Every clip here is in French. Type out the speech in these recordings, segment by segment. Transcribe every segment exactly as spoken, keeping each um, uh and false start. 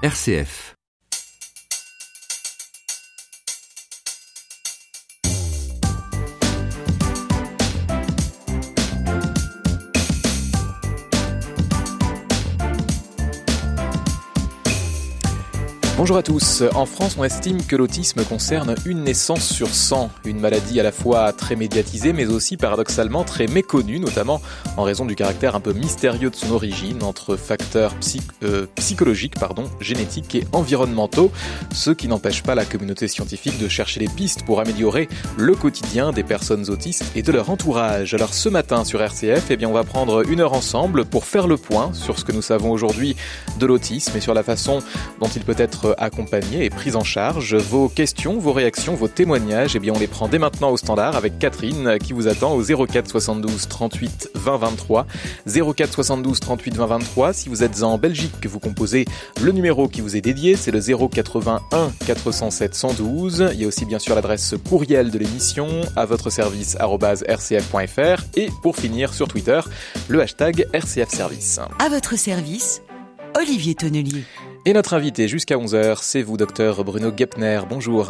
R C F. Bonjour à tous. En France, on estime que l'autisme concerne une naissance sur cent. Une maladie à la fois très médiatisée, mais aussi paradoxalement très méconnue, notamment en raison du caractère un peu mystérieux de son origine, entre facteurs psy- euh, psychologiques, pardon, génétiques et environnementaux, ce qui n'empêche pas la communauté scientifique de chercher les pistes pour améliorer le quotidien des personnes autistes et de leur entourage. Alors ce matin sur R C F, eh bien, on va prendre une heure ensemble pour faire le point sur ce que nous savons aujourd'hui de l'autisme et sur la façon dont il peut être accompagné et pris en charge. Vos questions, vos réactions, vos témoignages, eh bien on les prend dès maintenant au standard avec Catherine qui vous attend au zéro quatre soixante-douze trente-huit vingt vingt-trois. zéro quatre soixante-douze trente-huit vingt vingt-trois. Si vous êtes en Belgique, vous composez le numéro qui vous est dédié, c'est le zéro quatre-vingt-un quatre cent sept cent douze. Il y a aussi bien sûr l'adresse courriel de l'émission à votre service arobase r c f point f r et pour finir sur Twitter, le hashtag R C F Service. À votre service, Olivier Tonnelier. Et notre invité jusqu'à onze heures, c'est vous, docteur Bruno Gepner. Bonjour.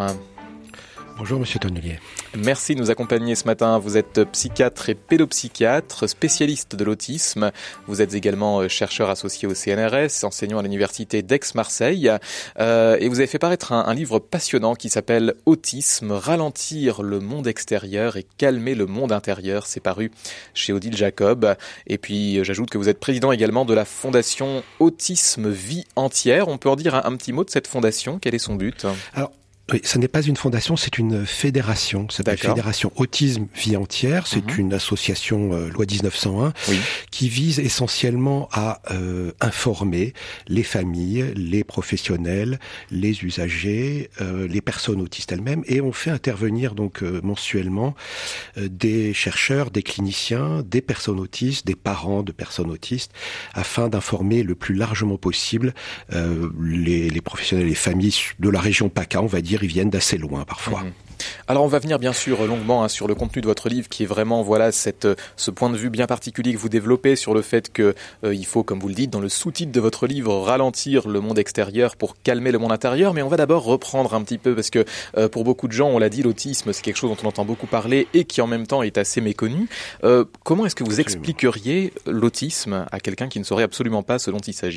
Bonjour Monsieur Tonnelier. Merci de nous accompagner ce matin. Vous êtes psychiatre et pédopsychiatre, spécialiste de l'autisme. Vous êtes également chercheur associé au C N R S, enseignant à l'université d'Aix-Marseille. Euh, et vous avez fait paraître un, un livre passionnant qui s'appelle « Autisme, ralentir le monde extérieur et calmer le monde intérieur ». C'est paru chez Odile Jacob. Et puis j'ajoute que vous êtes président également de la fondation Autisme Vie Entière. On peut en dire un, un petit mot de cette fondation. Quel est son but ? Alors, oui, ce n'est pas une fondation, c'est une fédération. C'est la Fédération Autisme Vie Entière. C'est mmh. une association euh, loi dix-neuf cent un oui. qui vise essentiellement à euh, informer les familles, les professionnels, les usagers, euh, les personnes autistes elles-mêmes. Et on fait intervenir donc euh, mensuellement euh, des chercheurs, des cliniciens, des personnes autistes, des parents de personnes autistes, afin d'informer le plus largement possible euh, les, les professionnels, les familles de la région PACA, on va dire. Ils viennent d'assez loin parfois. Mmh. Alors on va venir bien sûr longuement hein, sur le contenu de votre livre qui est vraiment voilà cette, ce point de vue bien particulier que vous développez sur le fait que euh, il faut, comme vous le dites dans le sous-titre de votre livre, ralentir le monde extérieur pour calmer le monde intérieur. Mais on va d'abord reprendre un petit peu parce que euh, pour beaucoup de gens, on l'a dit, l'autisme c'est quelque chose dont on entend beaucoup parler et qui en même temps est assez méconnu. Euh, comment est-ce que vous absolument. expliqueriez l'autisme à quelqu'un qui ne saurait absolument pas ce dont il s'agit ?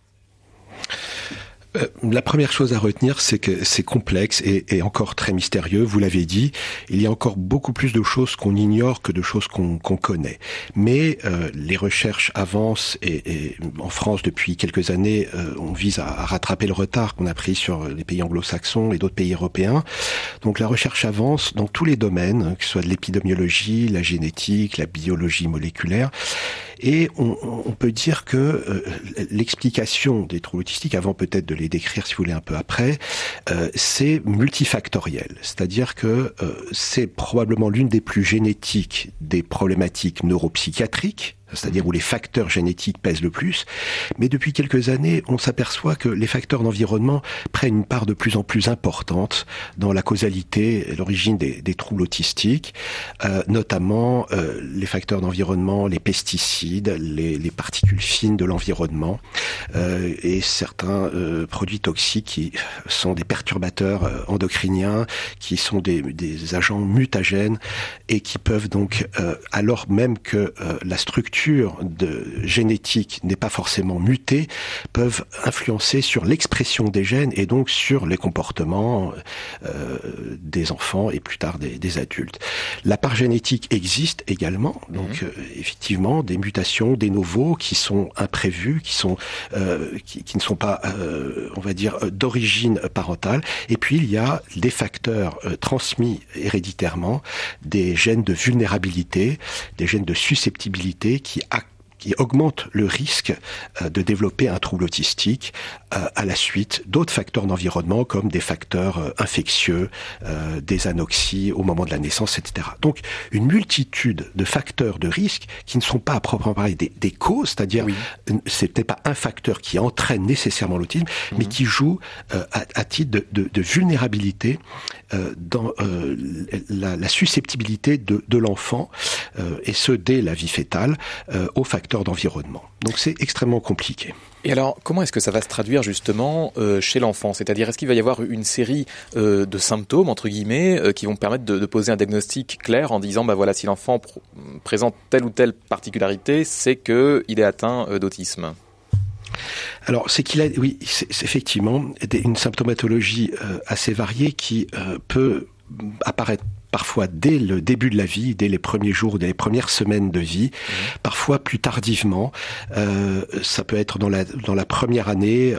Euh, la première chose à retenir, c'est que c'est complexe et, et encore très mystérieux. Vous l'avez dit, il y a encore beaucoup plus de choses qu'on ignore que de choses qu'on, qu'on connaît. Mais euh, les recherches avancent et, et en France, depuis quelques années, euh, on vise à, à rattraper le retard qu'on a pris sur les pays anglo-saxons et d'autres pays européens. Donc la recherche avance dans tous les domaines, que ce soit de l'épidémiologie, la génétique, la biologie moléculaire. Et on, on peut dire que euh, l'explication des troubles autistiques, avant peut-être de les décrire si vous voulez un peu après, euh, c'est multifactoriel. C'est-à-dire que euh, c'est probablement l'une des plus génétiques des problématiques neuropsychiatriques, c'est-à-dire où les facteurs génétiques pèsent le plus. Mais depuis quelques années, on s'aperçoit que les facteurs d'environnement prennent une part de plus en plus importante dans la causalité et l'origine des, des troubles autistiques, euh, notamment euh, les facteurs d'environnement, les pesticides, les, les particules fines de l'environnement euh, et certains euh, produits toxiques qui sont des perturbateurs euh, endocriniens, qui sont des, des agents mutagènes et qui peuvent donc, euh, alors même que euh, la structure de génétique n'est pas forcément mutée, peuvent influencer sur l'expression des gènes et donc sur les comportements euh, des enfants et plus tard des, des adultes. La part génétique existe également, donc mmh. euh, effectivement des mutations, des novos qui sont imprévus, qui sont euh, qui, qui ne sont pas, euh, on va dire, d'origine parentale. Et puis il y a des facteurs euh, transmis héréditairement, des gènes de vulnérabilité, des gènes de susceptibilité qui qui augmente le risque euh, de développer un trouble autistique euh, à la suite d'autres facteurs d'environnement comme des facteurs euh, infectieux, euh, des anoxies au moment de la naissance, et cetera. Donc une multitude de facteurs de risque qui ne sont pas à proprement parler des, des causes, c'est-à-dire oui. c'est peut-être pas un facteur qui entraîne nécessairement l'autisme, mmh. mais qui joue euh, à, à titre de, de, de vulnérabilité euh, dans euh, la, la susceptibilité de, de l'enfant, euh, et ce dès la vie fétale, euh, aux facteurs facteurs d'environnement. Donc c'est extrêmement compliqué. Et alors, comment est-ce que ça va se traduire justement euh, chez l'enfant ? C'est-à-dire, est-ce qu'il va y avoir une série euh, de symptômes, entre guillemets, euh, qui vont permettre de, de poser un diagnostic clair en disant, bah voilà, si l'enfant pr- présente telle ou telle particularité, c'est qu'il est atteint euh, d'autisme ? Alors, c'est qu'il a, oui, c'est, c'est effectivement une symptomatologie euh, assez variée qui euh, peut apparaître parfois dès le début de la vie, dès les premiers jours, dès les premières semaines de vie, mmh. parfois plus tardivement. Euh, ça peut être dans la dans la première année,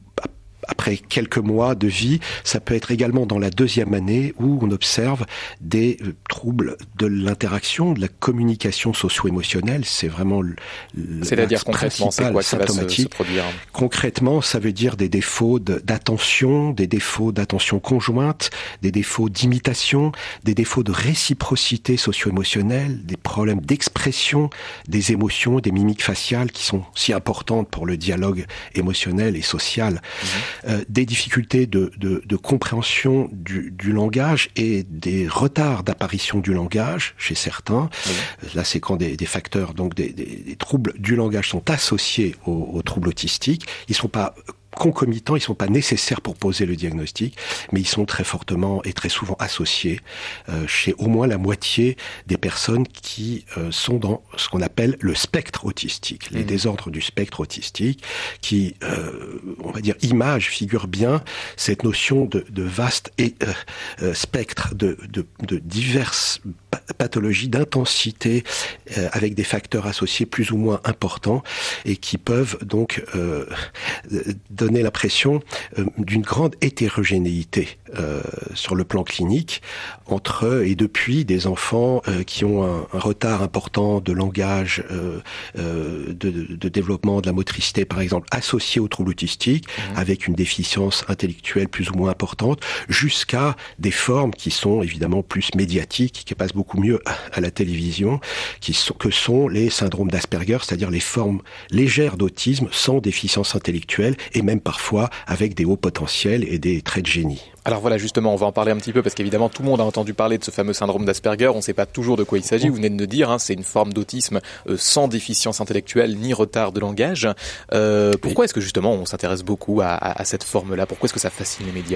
après quelques mois de vie. Ça peut être également dans la deuxième année où on observe des euh, troubles de l'interaction, de la communication socio-émotionnelle. C'est vraiment le, C'est-à-dire concrètement, c'est quoi qui va se, se produire ? Concrètement, ça veut dire des défauts de, d'attention, des défauts d'attention conjointe, des défauts d'imitation, des défauts de réciprocité socio-émotionnelle, des problèmes d'expression des émotions, des mimiques faciales qui sont si importantes pour le dialogue émotionnel et social. Mmh. Euh, des difficultés de, de, de compréhension du, du langage et des retards d'apparition du langage chez certains. Oui. Là, c'est quand des, des facteurs, donc des, des, des troubles du langage sont associés aux, aux troubles autistiques. Ils sont pas concomitants, ils sont pas nécessaires pour poser le diagnostic, mais ils sont très fortement et très souvent associés euh, chez au moins la moitié des personnes qui euh, sont dans ce qu'on appelle le spectre autistique, les mmh. désordres du spectre autistique, qui, euh, on va dire, image, figure bien cette notion de, de vaste et euh, euh, spectre de, de, de diverses pathologies d'intensité euh, avec des facteurs associés plus ou moins importants et qui peuvent donc euh, donner l'impression euh, d'une grande hétérogénéité euh, sur le plan clinique entre et depuis des enfants euh, qui ont un, un retard important de langage, euh, euh, de, de développement de la motricité par exemple, associé aux troubles autistiques, mmh. avec une déficience intellectuelle plus ou moins importante, jusqu'à des formes qui sont évidemment plus médiatiques, qui passent beaucoup mieux à la télévision, qui sont, que sont les syndromes d'Asperger, c'est-à-dire les formes légères d'autisme sans déficience intellectuelle et même parfois avec des hauts potentiels et des traits de génie. Alors voilà, justement, on va en parler un petit peu parce qu'évidemment tout le monde a entendu parler de ce fameux syndrome d'Asperger, on ne sait pas toujours de quoi il s'agit, vous venez de nous dire, hein, c'est une forme d'autisme euh, sans déficience intellectuelle ni retard de langage. Euh, pourquoi est-ce que justement on s'intéresse beaucoup à, à, à cette forme-là ? Pourquoi est-ce que ça fascine les médias ?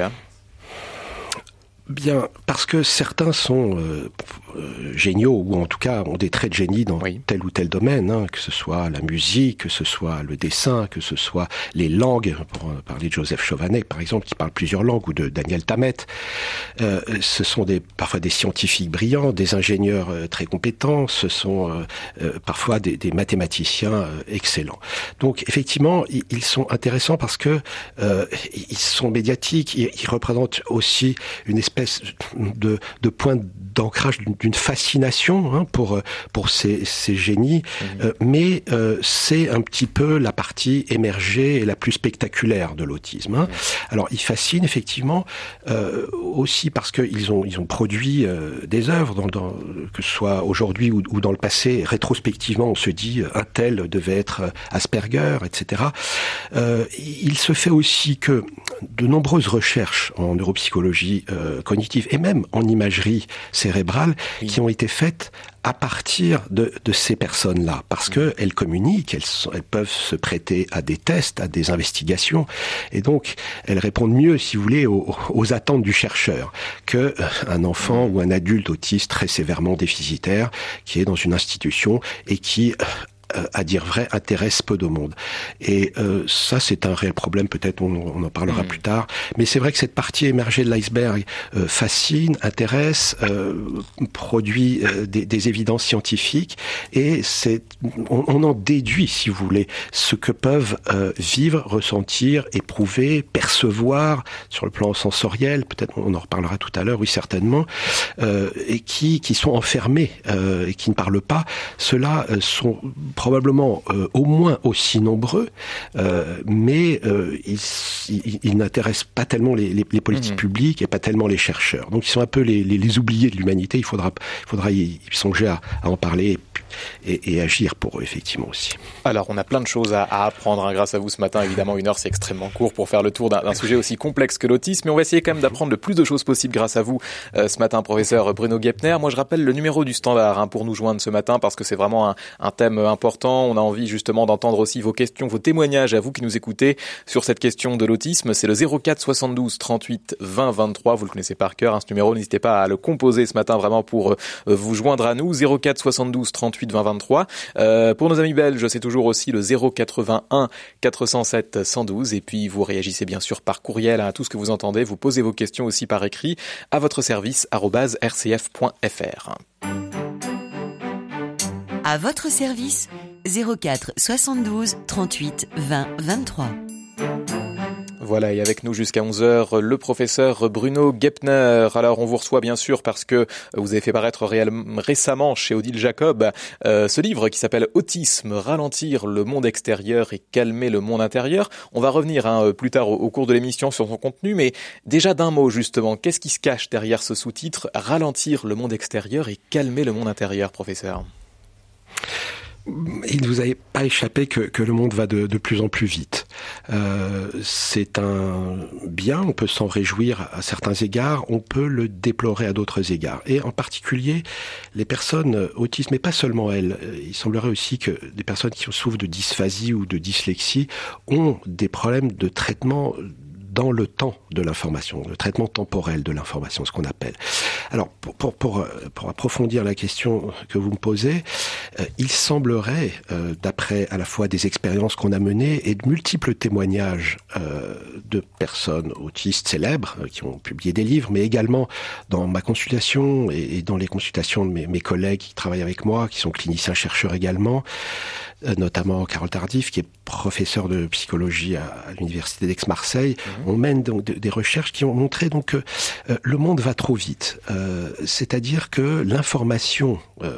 Bien, parce que certains sont euh, euh, géniaux, ou en tout cas ont des traits de génie dans oui. tel ou tel domaine, hein, que ce soit la musique, que ce soit le dessin, que ce soit les langues, pour euh, parler de Joseph Chovanec par exemple, qui parle plusieurs langues, ou de Daniel Tammet. Euh, ce sont des, parfois des scientifiques brillants, des ingénieurs euh, très compétents, ce sont euh, euh, parfois des, des mathématiciens euh, excellents. Donc effectivement, ils, ils sont intéressants parce que euh, ils sont médiatiques, ils, ils représentent aussi une espèce de, de point d'ancrage d'une, d'une fascination hein, pour pour ces, ces génies, mmh. euh, mais euh, c'est un petit peu la partie émergée et la plus spectaculaire de l'autisme. Hein. Mmh. Alors, ils fascinent effectivement euh, aussi parce qu'ils ont ils ont produit euh, des œuvres, dans, dans, que ce soit aujourd'hui ou, ou dans le passé. Rétrospectivement, on se dit un tel devait être Asperger, et cetera. Euh, il se fait aussi que de nombreuses recherches en neuropsychologie euh, cognitive et même en imagerie cérébrale oui. qui ont été faites à partir de, de ces personnes-là, parce que elles communiquent, elles, sont, elles peuvent se prêter à des tests, à des investigations, et donc elles répondent mieux, si vous voulez, aux, aux attentes du chercheur que un enfant ou un adulte autiste très sévèrement déficitaire qui est dans une institution et qui à dire vrai, intéresse peu de monde. Et euh, ça, c'est un réel problème, peut-être on, on en parlera mmh. plus tard. Mais c'est vrai que cette partie émergée de l'iceberg euh, fascine, intéresse, euh, produit euh, des, des évidences scientifiques, et c'est, on, on en déduit, si vous voulez, ce que peuvent euh, vivre, ressentir, éprouver, percevoir sur le plan sensoriel, peut-être on en reparlera tout à l'heure, oui certainement, euh, et qui, qui sont enfermés euh, et qui ne parlent pas. Ceux-là euh, sont probablement euh, au moins aussi nombreux, euh, mais euh, ils ils, ils n'intéressent pas tellement les, les, les politiques mmh. publiques et pas tellement les chercheurs. Donc ils sont un peu les, les, les oubliés de l'humanité. Il faudra, il faudra y songer à, à en parler et, et, et agir pour eux, effectivement, aussi. Alors, on a plein de choses à, à apprendre hein, grâce à vous ce matin. Évidemment, une heure, c'est extrêmement court pour faire le tour d'un, d'un sujet aussi complexe que l'autisme. Mais on va essayer quand même d'apprendre le plus de choses possible grâce à vous euh, ce matin, professeur Bruno Guepner. Moi, je rappelle le numéro du standard hein, pour nous joindre ce matin parce que c'est vraiment un, un thème important. On a envie justement d'entendre aussi vos questions, vos témoignages à vous qui nous écoutez sur cette question de l'autisme. C'est le zéro quatre soixante-douze trente-huit vingt vingt-trois. Vous le connaissez par cœur, hein, ce numéro. N'hésitez pas à le composer ce matin vraiment pour euh, vous joindre à nous. zéro quatre soixante-douze trente-huit vingt vingt-trois. Euh, pour nos amis belges, c'est toujours aussi le zéro quatre-vingt-un quatre cent sept cent douze. Et puis, vous réagissez bien sûr par courriel à tout ce que vous entendez. Vous posez vos questions aussi par écrit à votre service arobase r c f point f r. À votre service, zéro quatre soixante-douze trente-huit vingt vingt-trois. Voilà, et avec nous jusqu'à onze heures, le professeur Bruno Guepner. Alors, on vous reçoit bien sûr parce que vous avez fait paraître réellement, récemment chez Odile Jacob euh, ce livre qui s'appelle « Autisme, ralentir le monde extérieur et calmer le monde intérieur ». On va revenir hein, plus tard au, au cours de l'émission sur son contenu, mais déjà d'un mot justement, qu'est-ce qui se cache derrière ce sous-titre « Ralentir le monde extérieur et calmer le monde intérieur », professeur ? Il ne vous a pas échappé que, que le monde va de, de plus en plus vite. Euh, c'est un bien, on peut s'en réjouir à certains égards, on peut le déplorer à d'autres égards. Et en particulier, les personnes autistes, mais pas seulement elles, il semblerait aussi que des personnes qui souffrent de dysphasie ou de dyslexie ont des problèmes de traitement dans le temps de l'information, le traitement temporel de l'information, ce qu'on appelle. Alors, pour, pour, pour, pour approfondir la question que vous me posez, euh, il semblerait, euh, d'après à la fois des expériences qu'on a menées et de multiples témoignages euh, de personnes autistes célèbres euh, qui ont publié des livres, mais également dans ma consultation et, et dans les consultations de mes, mes collègues qui travaillent avec moi, qui sont cliniciens chercheurs également, euh, notamment Carole Tardif, qui est professeur de psychologie à, à l'université d'Aix-Marseille. Mmh. On mène donc des recherches qui ont montré donc que euh, le monde va trop vite. Euh, c'est-à-dire que l'information euh,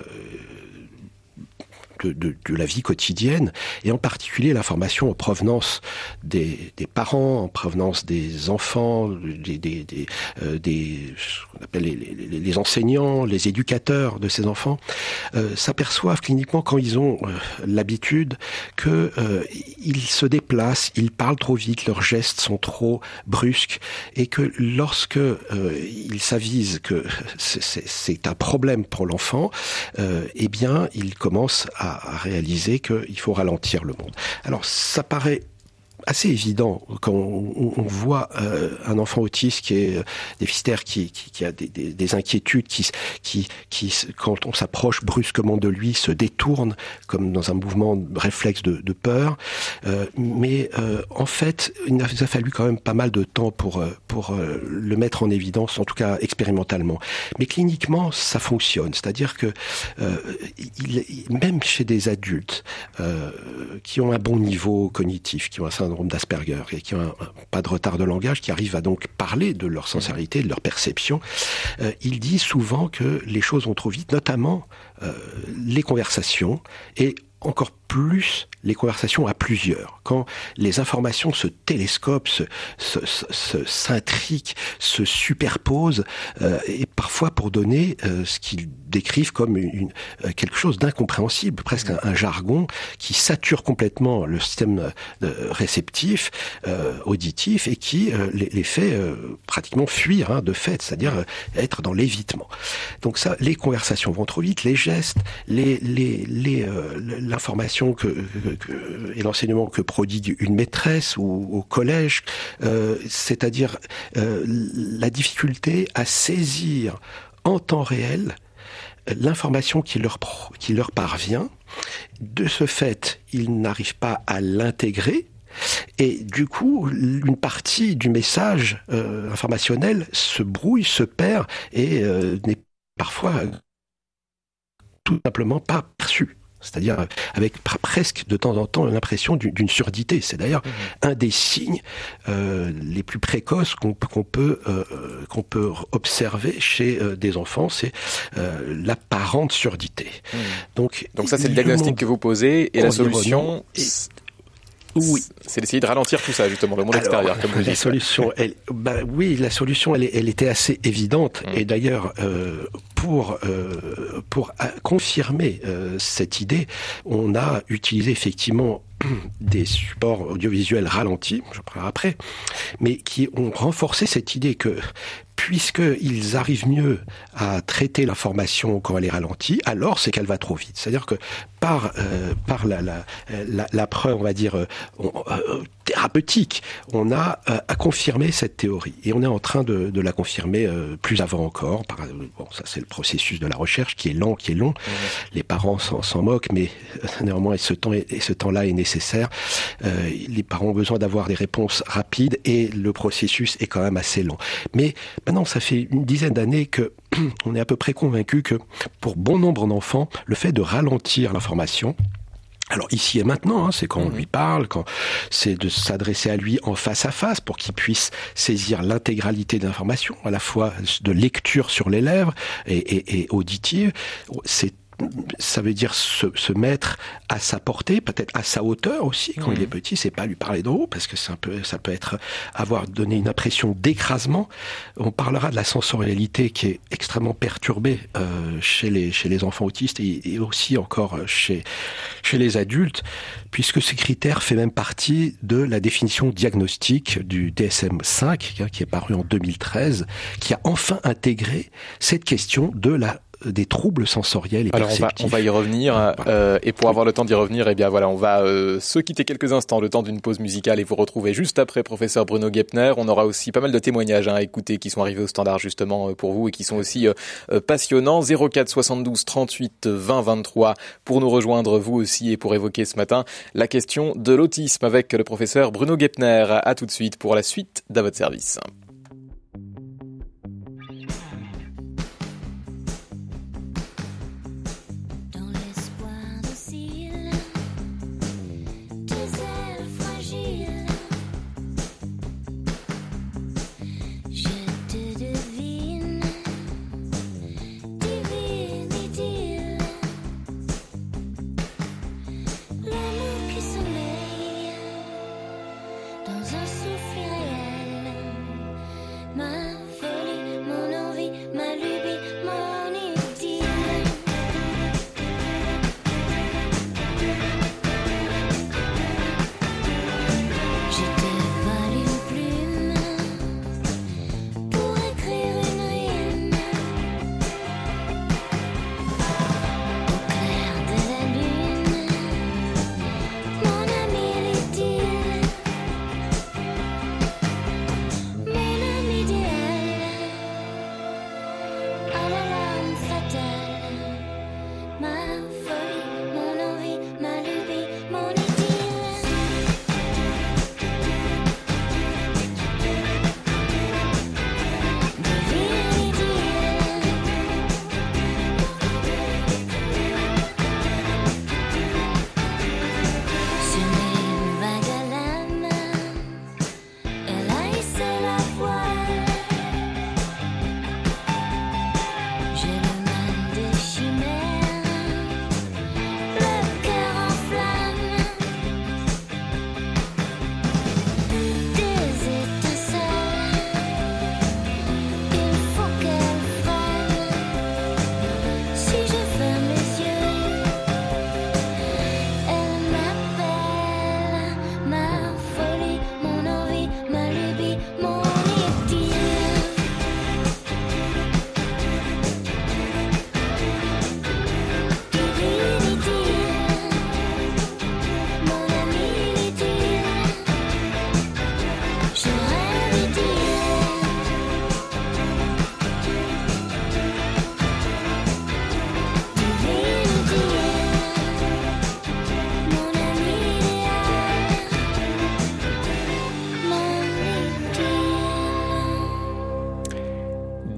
de, de, de la vie quotidienne, et en particulier l'information en provenance des, des parents, en provenance des enfants, des, des, des, euh, des ce qu'on appelle les, les, les enseignants, les éducateurs de ces enfants, euh, s'aperçoivent cliniquement quand ils ont euh, l'habitude que euh, ils se déplacent, ils parlent trop vite, leurs gestes sont trop brusques, et que lorsque euh, ils s'avisent que c'est, c'est, c'est un problème pour l'enfant, euh, eh bien, ils commencent à à réaliser qu'il faut ralentir le monde. Alors, ça paraît assez évident quand on, on voit euh, un enfant autiste qui est déficitaire, qui, qui, qui a des, des, des inquiétudes, qui, qui, qui, quand on s'approche brusquement de lui, se détourne comme dans un mouvement réflexe de, de peur. Euh, mais euh, en fait, il a fallu quand même pas mal de temps pour pour euh, le mettre en évidence, en tout cas expérimentalement. Mais cliniquement, ça fonctionne. C'est-à-dire que euh, il, même chez des adultes euh, qui ont un bon niveau cognitif, qui ont un syndrome d'Asperger et qui ont un, un, pas de retard de langage, qui arrivent à donc parler de leur sensorialité, de leur perception, euh, il dit souvent que les choses vont trop vite, notamment euh, les conversations et encore plus les conversations à plusieurs. Quand les informations se télescopent, se, se, se, se s'intriquent, se superposent, euh, et parfois pour donner euh, ce qu'ils décrivent comme une, une, euh, quelque chose d'incompréhensible, presque un, un jargon qui sature complètement le système euh, réceptif, euh, auditif, et qui euh, les, les fait euh, pratiquement fuir hein, de fait, c'est-à-dire euh, être dans l'évitement. Donc ça, les conversations vont trop vite, les gestes, les, les, les, euh, l'information que, que, que et l'enseignement que prodigue une maîtresse ou au collège, euh, c'est-à-dire euh, la difficulté à saisir en temps réel l'information qui leur, qui leur parvient. De ce fait, ils n'arrivent pas à l'intégrer. Et du coup, une partie du message euh, informationnel se brouille, se perd et euh, n'est parfois tout simplement pas perçue. C'est-à-dire avec presque de temps en temps l'impression d'une, d'une surdité. C'est d'ailleurs mmh. un des signes euh, les plus précoces qu'on, qu'on, peut, euh, qu'on peut observer chez euh, des enfants, c'est euh, l'apparente surdité. Mmh. Donc, Donc ça, c'est le diagnostic monde, que vous posez, et la solution... Et... Oui. C'est d'essayer de ralentir tout ça, justement, le monde Alors, extérieur, comme vous dites. La solution, elle, bah, oui, la solution, elle, elle était assez évidente. Mmh. Et d'ailleurs, euh, pour euh, pour confirmer euh, cette idée, on a utilisé effectivement des supports audiovisuels ralentis, je parlerai après, mais qui ont renforcé cette idée que puisqu'ils arrivent mieux à traiter l'information quand elle est ralentie, alors c'est qu'elle va trop vite. C'est-à-dire que par euh, par la, la la la preuve, on va dire euh, euh, thérapeutique, on a euh, à confirmer cette théorie et on est en train de, de la confirmer euh, plus avant encore. Par, bon, ça c'est le processus de la recherche qui est lent, qui est long. Mmh. Les parents s'en, s'en moquent, mais euh, néanmoins, ce temps et ce temps-là est nécessaire. Euh, les parents ont besoin d'avoir des réponses rapides et le processus est quand même assez lent. Mais maintenant, ça fait une dizaine d'années que on est à peu près convaincu que pour bon nombre d'enfants, le fait de ralentir l'information, alors ici et maintenant, hein, c'est quand on lui parle, quand c'est de s'adresser à lui en face à face pour qu'il puisse saisir l'intégralité de l'information, à la fois de lecture sur les lèvres et, et, et auditive. C'est Ça veut dire se, se mettre à sa portée, peut-être à sa hauteur aussi quand mmh. il est petit. C'est pas lui parler de haut parce que c'est un peu, ça peut être avoir donné une impression d'écrasement. On parlera de la sensorialité qui est extrêmement perturbée euh, chez les chez les enfants autistes et, et aussi encore chez chez les adultes, puisque ces critères fait même partie de la définition diagnostique du D S M cinq hein, qui est paru en deux mille treize, qui a enfin intégré cette question de la des troubles sensoriels et Alors perceptifs. On va, on va y revenir euh, et pour avoir le temps d'y revenir, eh bien voilà, on va euh, se quitter quelques instants, le temps d'une pause musicale et vous retrouver juste après professeur Bruno Guepner. On aura aussi pas mal de témoignages hein, à écouter qui sont arrivés au standard justement pour vous et qui sont aussi euh, passionnants. zéro quatre soixante-douze trente-huit vingt vingt-trois pour nous rejoindre vous aussi et pour évoquer ce matin la question de l'autisme avec le professeur Bruno Guepner. À tout de suite pour la suite d'À votre service. Dans un souffle irréel,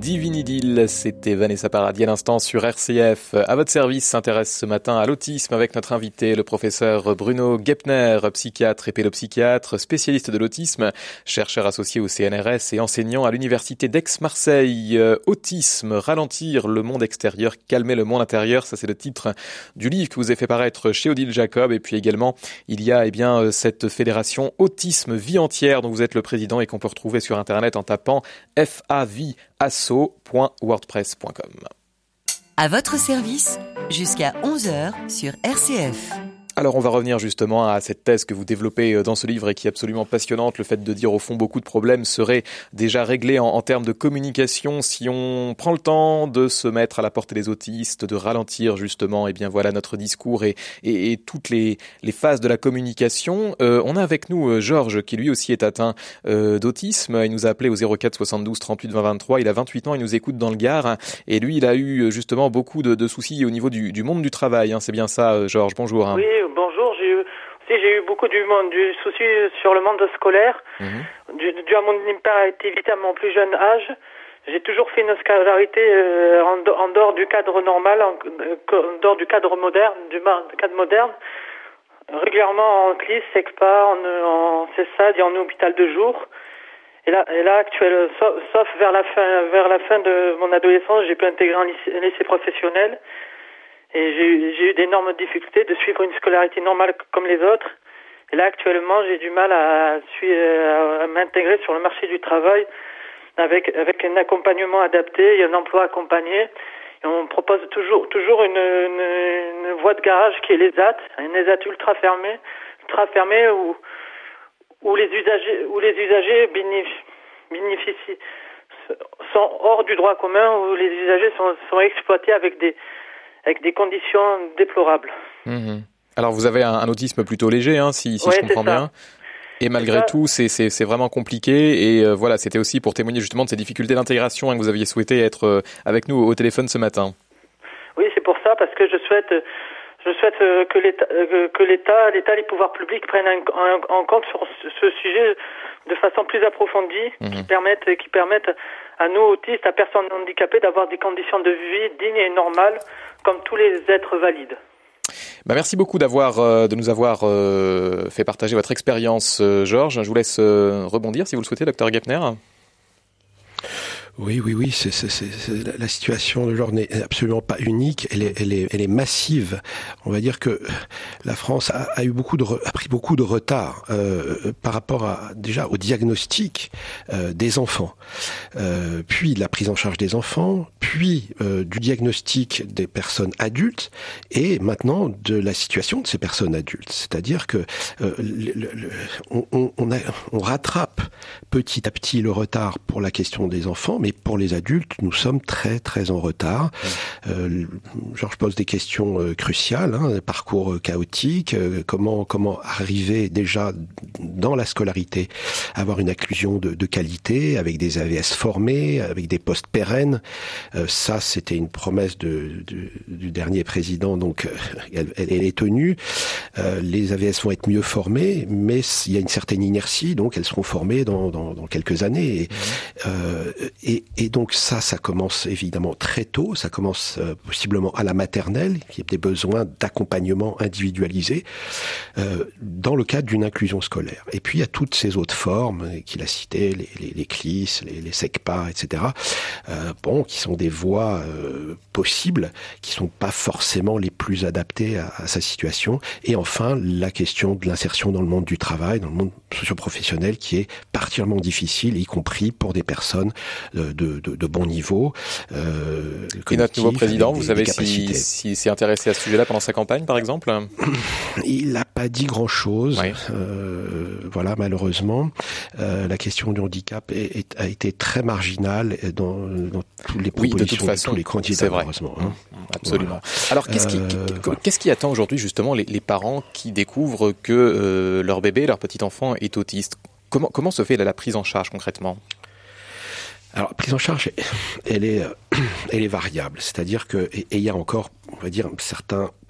Divinidil, c'était Vanessa Paradis à l'instant sur R C F. À votre service s'intéresse ce matin à l'autisme avec notre invité, le professeur Bruno Gepner, psychiatre et pédopsychiatre, spécialiste de l'autisme, chercheur associé au C N R S et enseignant à l'université d'Aix-Marseille. Euh, autisme, ralentir le monde extérieur, calmer le monde intérieur, ça c'est le titre du livre que vous avez fait paraître chez Odile Jacob. Et puis également, il y a eh bien cette fédération Autisme Vie Entière dont vous êtes le président et qu'on peut retrouver sur Internet en tapant F A V I asso point wordpress point com. À votre service, jusqu'à onze heures sur R C F. Alors on va revenir justement à cette thèse que vous développez dans ce livre et qui est absolument passionnante, le fait de dire au fond beaucoup de problèmes seraient déjà réglés en, en termes de communication si on prend le temps de se mettre à la portée des autistes, de ralentir justement eh bien voilà notre discours et, et, et toutes les, les phases de la communication. Euh, on a avec nous euh, Georges qui lui aussi est atteint euh, d'autisme, il nous a appelé au zéro quatre soixante-douze trente-huit vingt vingt-trois, il a vingt-huit ans, il nous écoute dans le Gard et lui il a eu justement beaucoup de, de soucis au niveau du, du monde du travail, hein. C'est bien ça Georges, bonjour. Hein. Oui. Bonjour, j'ai eu, aussi, j'ai eu beaucoup du, monde, du souci sur le monde scolaire, mmh. dû, dû à mon hyperactivité à mon plus jeune âge. J'ai toujours fait une scolarité euh, en, en dehors du cadre normal, en, en dehors du cadre moderne, du cadre moderne, régulièrement en C L I S, SECPA, en, en CESAD et en hôpital de jour. Et là, et là actuel, sauf, sauf vers la fin, vers la fin de mon adolescence, j'ai pu intégrer un lycée, un lycée professionnel. Et j'ai eu, j'ai eu d'énormes difficultés de suivre une scolarité normale comme les autres. Et là, actuellement, j'ai du mal à, à, à m'intégrer sur le marché du travail avec, avec un accompagnement adapté et un emploi accompagné. Et on propose toujours, toujours une, une, une voie de garage qui est l'ESAT, un ESAT ultra fermé, ultra fermé où, où les usagers, où les usagers bénéficient, sont hors du droit commun, où les usagers sont, sont exploités avec des, avec des conditions déplorables. Mmh. Alors vous avez un, un autisme plutôt léger, hein, si, si ouais, je comprends bien. Et malgré tout, c'est, c'est, c'est vraiment compliqué. Et euh, voilà, c'était aussi pour témoigner justement de ces difficultés d'intégration hein, que vous aviez souhaité être euh, avec nous au téléphone ce matin. Oui, c'est pour ça, parce que je souhaite, je souhaite euh, que l'État, euh, que l'État, l'État, les pouvoirs publics prennent en, en, en compte sur ce, ce sujet de façon plus approfondie, mmh. qui permettent, qui permettent à nous autistes, à personnes handicapées, d'avoir des conditions de vie dignes et normales, comme tous les êtres valides. Bah merci beaucoup d'avoir, euh, de nous avoir euh, fait partager votre expérience, euh, Georges. Je vous laisse euh, rebondir si vous le souhaitez, docteur Gepner. Oui, oui, oui, c'est, c'est, c'est, c'est, la situation de genre n'est absolument pas unique, elle est, elle est, elle est massive. On va dire que la France a, a eu beaucoup de, a pris beaucoup de retard euh, par rapport à déjà au diagnostic euh, des enfants, euh, puis la prise en charge des enfants, puis euh, du diagnostic des personnes adultes, et maintenant de la situation de ces personnes adultes. C'est-à-dire que euh, le, le, on, on, a, on rattrape petit à petit le retard pour la question des enfants, mais pour les adultes, nous sommes très très en retard. Euh, Georges pose des questions euh, cruciales, hein, parcours euh, chaotique, euh, comment comment arriver déjà dans la scolarité à avoir une inclusion de, de qualité, avec des A V S formés, avec des postes pérennes. Euh, ça, c'était une promesse de, de, du dernier président, donc euh, elle, elle est tenue. Euh, les A V S vont être mieux formés, mais il y a une certaine inertie, donc elles seront formées dans, dans, dans quelques années. Et, euh, et, et donc ça, ça commence évidemment très tôt, ça commence euh, possiblement à la maternelle, qui a des besoins d'accompagnement individualisé euh, dans le cadre d'une inclusion scolaire. Et puis il y a toutes ces autres formes qu'il a citées, les, les, les C L I S, les, les SECPA, et cetera. Euh, bon, qui sont des voies euh, possibles, qui sont pas forcément les plus adaptées à, à sa situation. Et enfin, la question de l'insertion dans le monde du travail, dans le monde socio-professionnel, qui est particulièrement difficile, y compris pour des personnes de, de, de, de bon niveau. Euh, Et notre nouveau président, des, vous savez s'il si, si s'est intéressé à ce sujet-là pendant sa campagne, par exemple? Il n'a pas dit grand-chose. Oui. Euh, voilà, malheureusement. Euh, la question du handicap est, est, a été très marginale dans, dans toutes les propositions, oui, de, toute façon, de tous les candidats, malheureusement. Hein. Absolument. Voilà. Alors, qu'est-ce qui, euh, voilà. qu'est-ce qui attend aujourd'hui, justement, les, les parents qui découvrent que euh, leur bébé, leur petit enfant est autiste? Comment, comment se fait la, la prise en charge, concrètement? Alors, la prise en charge, elle est, elle est variable. C'est-à-dire que, et il y a encore, on va dire, certains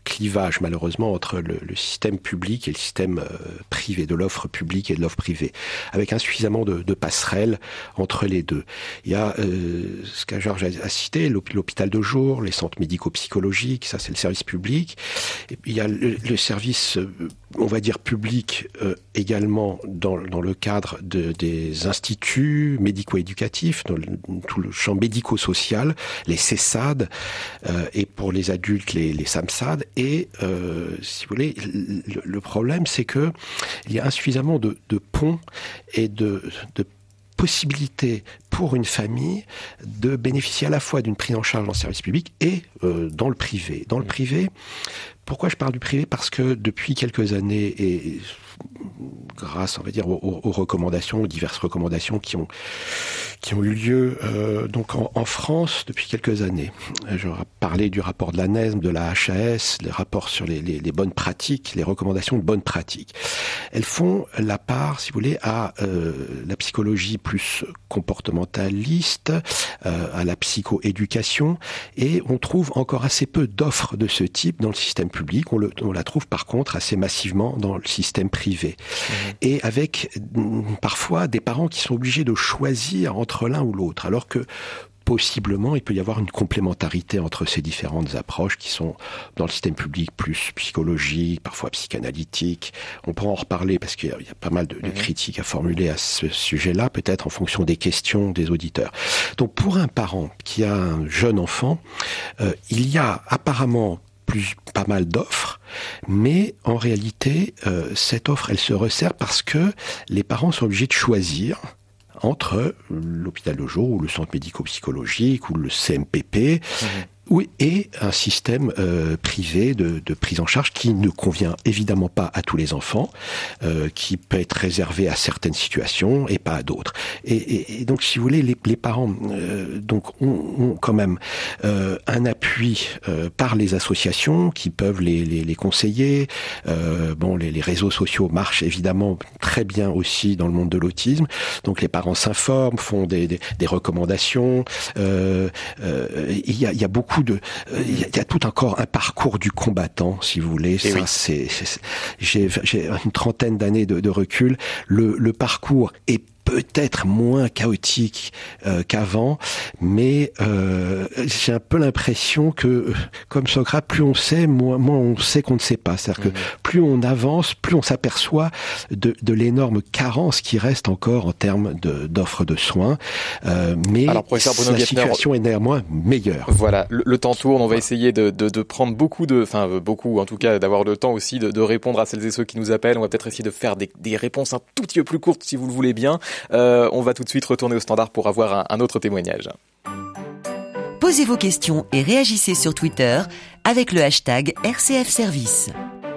clivage malheureusement entre le, le système public et le système euh, privé, de l'offre publique et de l'offre privée, avec insuffisamment de, de passerelles entre les deux. Il y a euh, ce que Georges a, a cité, l'hôpital de jour, les centres médico-psychologiques, ça c'est le service public. Et puis il y a le, le service, euh, on va dire public, euh, également dans, dans le cadre de, des instituts médico-éducatifs, dans le, tout le champ médico-social, les CESAD, euh, et pour les adultes, les, les SAMSAD. Et euh, si vous voulez, le, le problème, c'est que il y a insuffisamment de, de ponts et de, de possibilité pour une famille de bénéficier à la fois d'une prise en charge dans le service public et euh, dans le privé. Dans le privé, pourquoi je parle du privé ? Parce que depuis quelques années, et grâce, on va dire, aux, aux recommandations, aux diverses recommandations qui ont qui ont eu lieu euh, donc en, en France depuis quelques années. Je parlais du rapport de l'A N E S M, de la H A S, les rapports sur les, les, les bonnes pratiques, les recommandations de bonnes pratiques. Elles font la part, si vous voulez, à euh, la psychologie plus comportementaliste, euh, à la psychoéducation, et on trouve encore assez peu d'offres de ce type dans le système public. On, le, on la trouve par contre assez massivement dans le système privé. Mmh. Et avec parfois des parents qui sont obligés de choisir entre l'un ou l'autre, alors que possiblement, il peut y avoir une complémentarité entre ces différentes approches qui sont dans le système public plus psychologique, parfois psychanalytique. On pourra en reparler parce qu'il y a, il y a pas mal de, de critiques à formuler à ce sujet-là, peut-être en fonction des questions des auditeurs. Donc pour un parent qui a un jeune enfant, euh, il y a apparemment plus, pas mal d'offres, mais en réalité, euh, cette offre, elle se resserre parce que les parents sont obligés de choisir entre l'hôpital de jour ou le centre médico-psychologique ou le C M P P, mmh. oui, et un système euh, privé de, de prise en charge qui ne convient évidemment pas à tous les enfants, euh, qui peut être réservé à certaines situations et pas à d'autres. Et, et, et donc, si vous voulez, les, les parents euh, donc ont, ont quand même euh, un appui euh, par les associations qui peuvent les, les, les conseiller. Euh, bon, les, les réseaux sociaux marchent évidemment très bien aussi dans le monde de l'autisme. Donc, les parents s'informent, font des, des, des recommandations. Euh, euh, il y a, il y a beaucoup de, il euh, y, y a tout encore un parcours du combattant, si vous voulez. Et ça, oui. c'est, c'est, j'ai, j'ai une trentaine d'années de, de recul. Le, le parcours est peut-être moins chaotique euh, qu'avant, mais euh, j'ai un peu l'impression que, comme Socrate, plus on sait, moins, moins on sait qu'on ne sait pas. C'est-à-dire mmh. que plus on avance, plus on s'aperçoit de, de l'énorme carence qui reste encore en termes de, d'offres de soins. Euh, mais Alors, professeur Bruno la Guepner, situation est néanmoins meilleure. Voilà, le, le temps tourne. On va essayer de, de, de prendre beaucoup de, enfin beaucoup, en tout cas, d'avoir le temps aussi de, de répondre à celles et ceux qui nous appellent. On va peut-être essayer de faire des, des réponses un tout petit peu plus courtes, si vous le voulez bien. Euh, on va tout de suite retourner au standard pour avoir un, un autre témoignage. Posez vos questions et réagissez sur Twitter avec le hashtag R C F Service.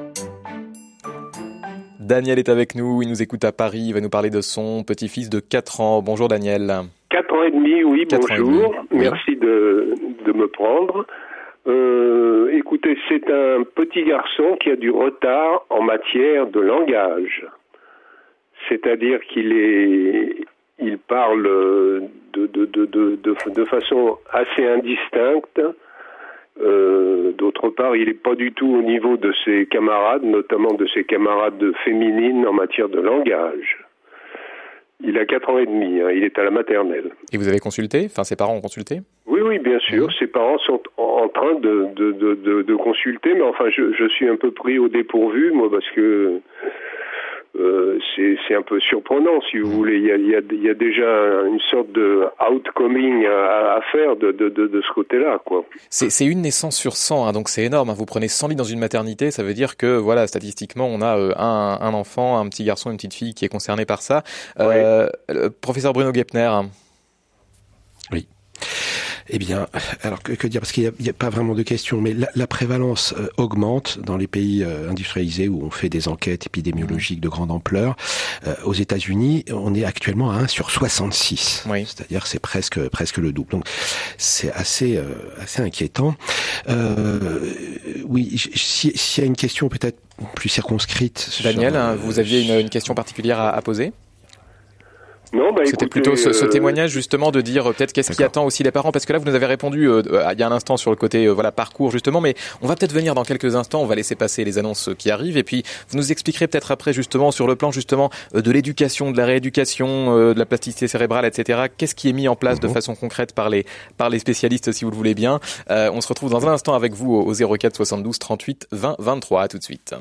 Daniel est avec nous, il nous écoute à Paris, il va nous parler de son petit-fils de quatre ans. Bonjour Daniel. quatre ans et demi, oui, bonjour. Merci de, de me prendre. Euh, écoutez, c'est un petit garçon qui a du retard en matière de langage. C'est-à-dire qu'il est, il parle de, de, de, de, de, de façon assez indistincte. Euh, d'autre part, il n'est pas du tout au niveau de ses camarades, notamment de ses camarades féminines en matière de langage. Il a quatre ans et demi, hein, il est à la maternelle. Et vous avez consulté ? Enfin, ses parents ont consulté ? Oui, oui, bien sûr. Mmh. Ses parents sont en train de, de, de, de, de consulter, mais enfin, je, je suis un peu pris au dépourvu, moi, parce que Euh, c'est, c'est un peu surprenant, si vous voulez. Il y a, il y a, il y a déjà une sorte de outcoming à, à faire de, de, de, de ce côté-là, quoi. C'est, c'est une naissance sur cent, hein, donc c'est énorme. Hein. Vous prenez cent lits dans une maternité, ça veut dire que, voilà, statistiquement, on a euh, un, un enfant, un petit garçon, une petite fille qui est concerné par ça. Euh, ouais. Professeur Bruno Guepner. Oui. Eh bien, alors que, que dire, parce qu'il n'y a, a pas vraiment de question, mais la, la prévalence euh, augmente dans les pays euh, industrialisés où on fait des enquêtes épidémiologiques de grande ampleur. Euh, aux États-Unis, on est actuellement à un sur soixante-six, oui. C'est-à-dire c'est presque presque le double. Donc c'est assez euh, assez inquiétant. Euh, oui, s'il si y a une question peut-être plus circonscrite. Daniel, sur, hein, vous aviez une, une question particulière à, à poser ? Non, bah, C'était écoutez, plutôt ce, ce euh... témoignage justement de dire euh, peut-être qu'est-ce D'accord. qui attend aussi les parents, parce que là vous nous avez répondu euh, il y a un instant sur le côté euh, voilà parcours justement, mais on va peut-être venir dans quelques instants, on va laisser passer les annonces qui arrivent et puis vous nous expliquerez peut-être après justement sur le plan justement euh, de l'éducation, de la rééducation, euh, de la plasticité cérébrale, et cetera. Qu'est-ce qui est mis en place mmh. de façon concrète par les par les spécialistes si vous le voulez bien. Euh, on se retrouve dans un instant avec vous au zéro quatre soixante-douze trente-huit vingt vingt-trois. À tout de suite.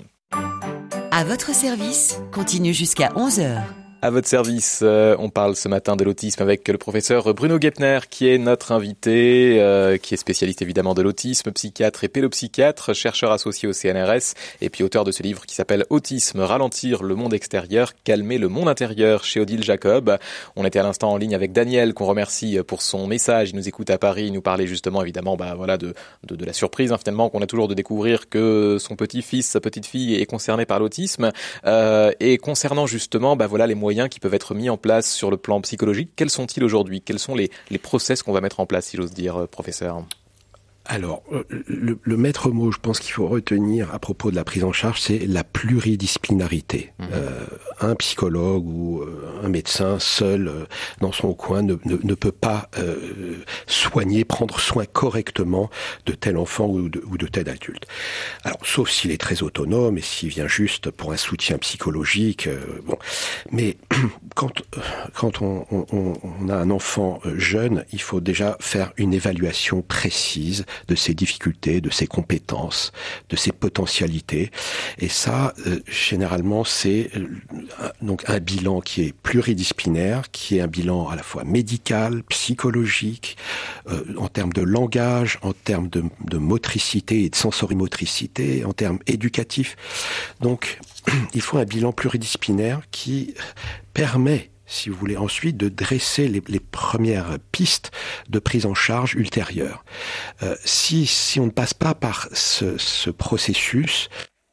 À votre service, continue jusqu'à onze heures. À votre service, euh, on parle ce matin de l'autisme avec le professeur Bruno Guepner qui est notre invité, euh, qui est spécialiste évidemment de l'autisme, psychiatre et pédopsychiatre, chercheur associé au C N R S et puis auteur de ce livre qui s'appelle Autisme, ralentir le monde extérieur, calmer le monde intérieur chez Odile Jacob. On était à l'instant en ligne avec Daniel qu'on remercie pour son message. Il nous écoute à Paris, il nous parlait justement évidemment bah, voilà, de, de, de la surprise hein, finalement qu'on a toujours de découvrir que son petit-fils, sa petite-fille est concerné par l'autisme euh, et concernant justement bah, voilà, les moyens qui peuvent être mis en place sur le plan psychologique. Quels sont-ils aujourd'hui ? Quels sont les, les process qu'on va mettre en place, si j'ose dire, professeur ? Alors, le, le maître mot, je pense qu'il faut retenir à propos de la prise en charge, c'est la pluridisciplinarité. Mmh. Euh, un psychologue ou euh, un médecin seul euh, dans son coin ne, ne, ne peut pas euh, soigner, prendre soin correctement de tel enfant ou de, ou de tel adulte. Alors, sauf s'il est très autonome et s'il vient juste pour un soutien psychologique. Euh, bon, mais quand quand on, on, on a un enfant jeune, il faut déjà faire une évaluation précise de ses difficultés, de ses compétences, de ses potentialités. Et ça, euh, généralement, c'est euh, donc un bilan qui est pluridisciplinaire, qui est un bilan à la fois médical, psychologique, euh, en termes de langage, en termes de, de motricité et de sensorimotricité, en termes éducatifs. Donc, il faut un bilan pluridisciplinaire qui permet, si vous voulez, ensuite de dresser les, les premières pistes de prise en charge ultérieure. Euh, si, si on ne passe pas par ce, ce processus,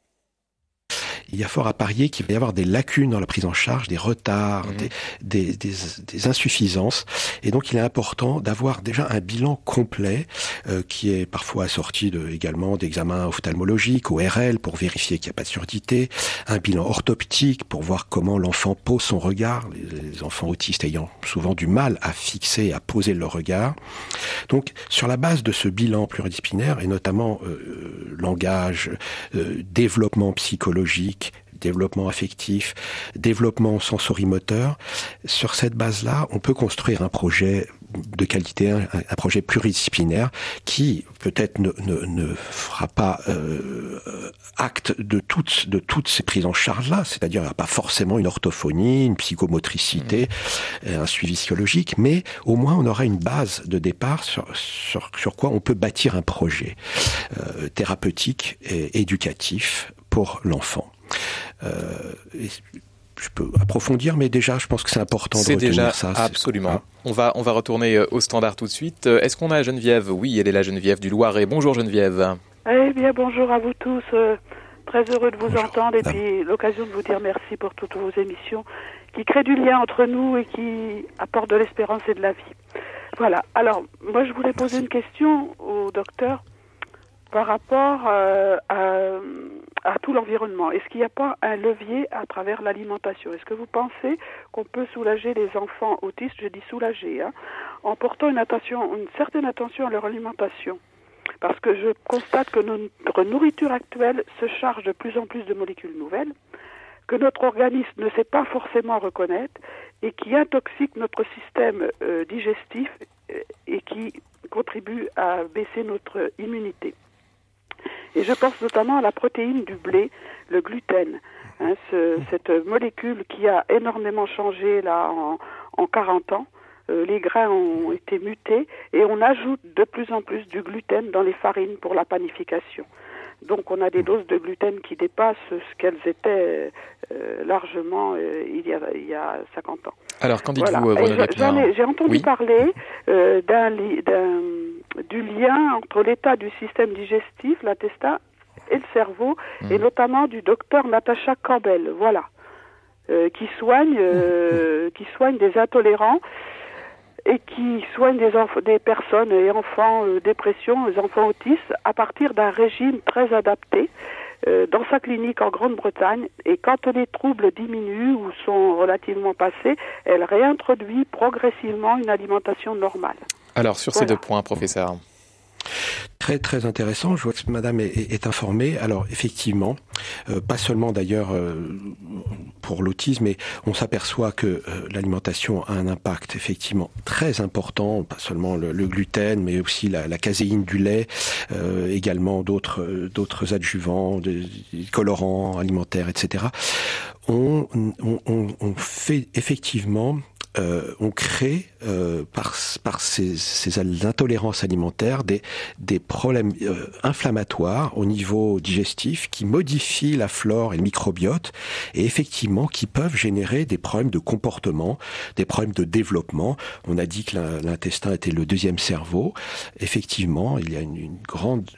il y a fort à parier qu'il va y avoir des lacunes dans la prise en charge, des retards, mmh. des, des, des, des insuffisances. Et donc, il est important d'avoir déjà un bilan complet euh, qui est parfois assorti de, également d'examens ophtalmologiques, O R L, pour vérifier qu'il n'y a pas de surdité, un bilan orthoptique pour voir comment l'enfant pose son regard, les, les enfants autistes ayant souvent du mal à fixer, à poser leur regard. Donc, sur la base de ce bilan pluridisciplinaire, et notamment euh, langage, euh, développement psychologique, développement affectif, développement sensorimoteur. Sur cette base-là, on peut construire un projet de qualité, un, un projet pluridisciplinaire qui peut-être ne, ne, ne fera pas euh, acte de toutes, de toutes ces prises en charge-là, c'est-à-dire il n'y a pas forcément une orthophonie, une psychomotricité, mmh. un suivi psychologique, mais au moins on aura une base de départ sur, sur, sur quoi on peut bâtir un projet euh, thérapeutique et éducatif pour l'enfant. Euh, je peux approfondir, mais déjà, je pense que c'est important c'est de retenir déjà, ça. Absolument. Hein. On va, on va retourner au standard tout de suite. Est-ce qu'on a Geneviève ? Oui, elle est la Geneviève du Loiret. Bonjour Geneviève. Eh bien, bonjour à vous tous. Euh, très heureux de vous bonjour. entendre et Madame. puis l'occasion de vous dire merci pour toutes vos émissions qui créent du lien entre nous et qui apportent de l'espérance et de la vie. Voilà. Alors, moi, je voulais poser merci. une question au docteur par rapport euh, à, à tout l'environnement. Est-ce qu'il n'y a pas un levier à travers l'alimentation ? Est-ce que vous pensez qu'on peut soulager les enfants autistes, je dis soulager, hein, en portant une, attention, une certaine attention à leur alimentation ? Parce que je constate que notre nourriture actuelle se charge de plus en plus de molécules nouvelles, que notre organisme ne sait pas forcément reconnaître et qui intoxique notre système euh, digestif et qui contribue à baisser notre immunité. Et je pense notamment à la protéine du blé, le gluten, hein, ce, cette molécule qui a énormément changé là en, en quarante ans. Euh, les grains ont été mutés et on ajoute de plus en plus du gluten dans les farines pour la panification. Donc on a des doses de gluten qui dépassent ce qu'elles étaient euh, largement euh, il, y a, il y a cinquante ans. Alors qu'en dites-vous, voilà. Bruno Guepner ? J'ai entendu oui. parler euh, d'un, d'un, du lien entre l'état du système digestif, l'intestin et le cerveau, mmh. et notamment du docteur Natasha Campbell, voilà, euh, qui soigne, euh, mmh. qui soigne des intolérants et qui soigne des, enf- des personnes et enfants euh, dépression, les enfants autistes, à partir d'un régime très adapté. euh, dans sa clinique en Grande-Bretagne, et quand les troubles diminuent ou sont relativement passés, elle réintroduit progressivement une alimentation normale. Alors, sur voilà. ces deux points, professeur. Très très intéressant, je vois que madame est, est informée. Alors effectivement, euh, pas seulement d'ailleurs euh, pour l'autisme, mais on s'aperçoit que euh, l'alimentation a un impact effectivement très important, pas seulement le, le gluten, mais aussi la, la caséine du lait, euh, également d'autres euh, d'autres adjuvants, des, des colorants alimentaires, et cetera. On, on, on, on fait effectivement Euh, on crée euh, par, par ces, ces intolérances alimentaires des, des problèmes euh, inflammatoires au niveau digestif qui modifient la flore et le microbiote et effectivement qui peuvent générer des problèmes de comportement, des problèmes de développement. On a dit que l'intestin était le deuxième cerveau. Effectivement, il y a une, une grande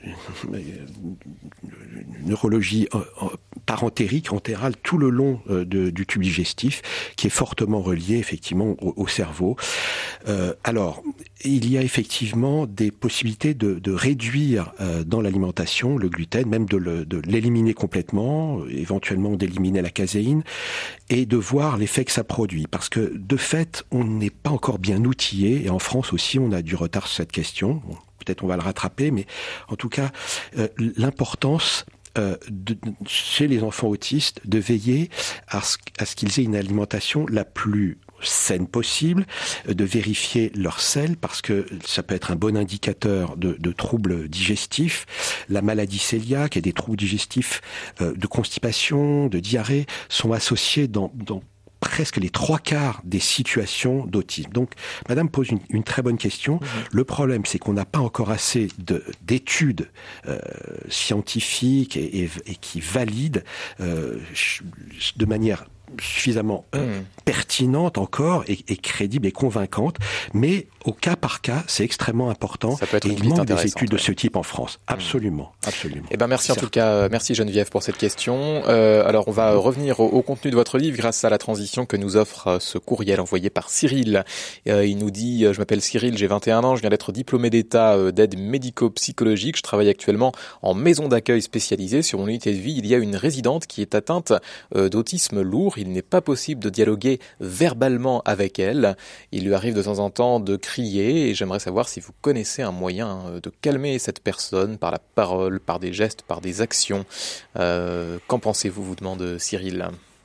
une neurologie parentérique, entérale tout le long euh, de, du tube digestif qui est fortement relié effectivement Au, au cerveau. Euh, alors, il y a effectivement des possibilités de, de réduire euh, dans l'alimentation le gluten, même de, le, de l'éliminer complètement, éventuellement d'éliminer la caséine, et de voir l'effet que ça produit. Parce que, de fait, on n'est pas encore bien outillé, et en France aussi, on a du retard sur cette question. Bon, peut-être on va le rattraper, mais en tout cas, euh, l'importance Euh, de, chez les enfants autistes, de veiller à ce, à ce qu'ils aient une alimentation la plus saine possible, de vérifier leur sel, parce que ça peut être un bon indicateur de, de troubles digestifs. La maladie cœliaque et des troubles digestifs euh, de constipation, de diarrhée sont associés dans, dans presque les trois quarts des situations d'autisme. Donc, madame pose une, une très bonne question. Mmh. Le problème, c'est qu'on n'a pas encore assez de, d'études euh, scientifiques et, et, et qui valident euh, de manière suffisamment euh, mmh. pertinente encore et, et crédible et convaincante, mais au cas par cas, c'est extrêmement important. Ça peut être et il manque des études ouais. de ce type en France. Absolument, mmh. absolument. Eh ben merci Certes. en tout cas, merci Geneviève pour cette question. Euh, alors on va revenir au, au contenu de votre livre grâce à la transition que nous offre ce courriel envoyé par Cyril. Euh, il nous dit, je m'appelle Cyril, j'ai vingt et un ans, je viens d'être diplômé d'état d'aide médico-psychologique, je travaille actuellement en maison d'accueil spécialisée. Sur mon unité de vie, il y a une résidente qui est atteinte euh, d'autisme lourd. Il n'est pas possible de dialoguer verbalement avec elle. Il lui arrive de temps en temps de crier et j'aimerais savoir si vous connaissez un moyen de calmer cette personne par la parole, par des gestes, par des actions. Euh, qu'en pensez-vous, vous demande Cyril ?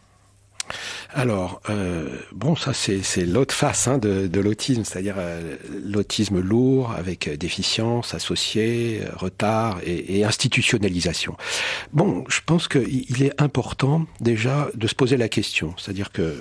Alors, euh, bon, ça c'est, c'est l'autre face hein, de, de l'autisme, c'est-à-dire euh, l'autisme lourd avec déficience associée, retard et, et institutionnalisation. Bon, je pense qu'il est important déjà de se poser la question, c'est-à-dire que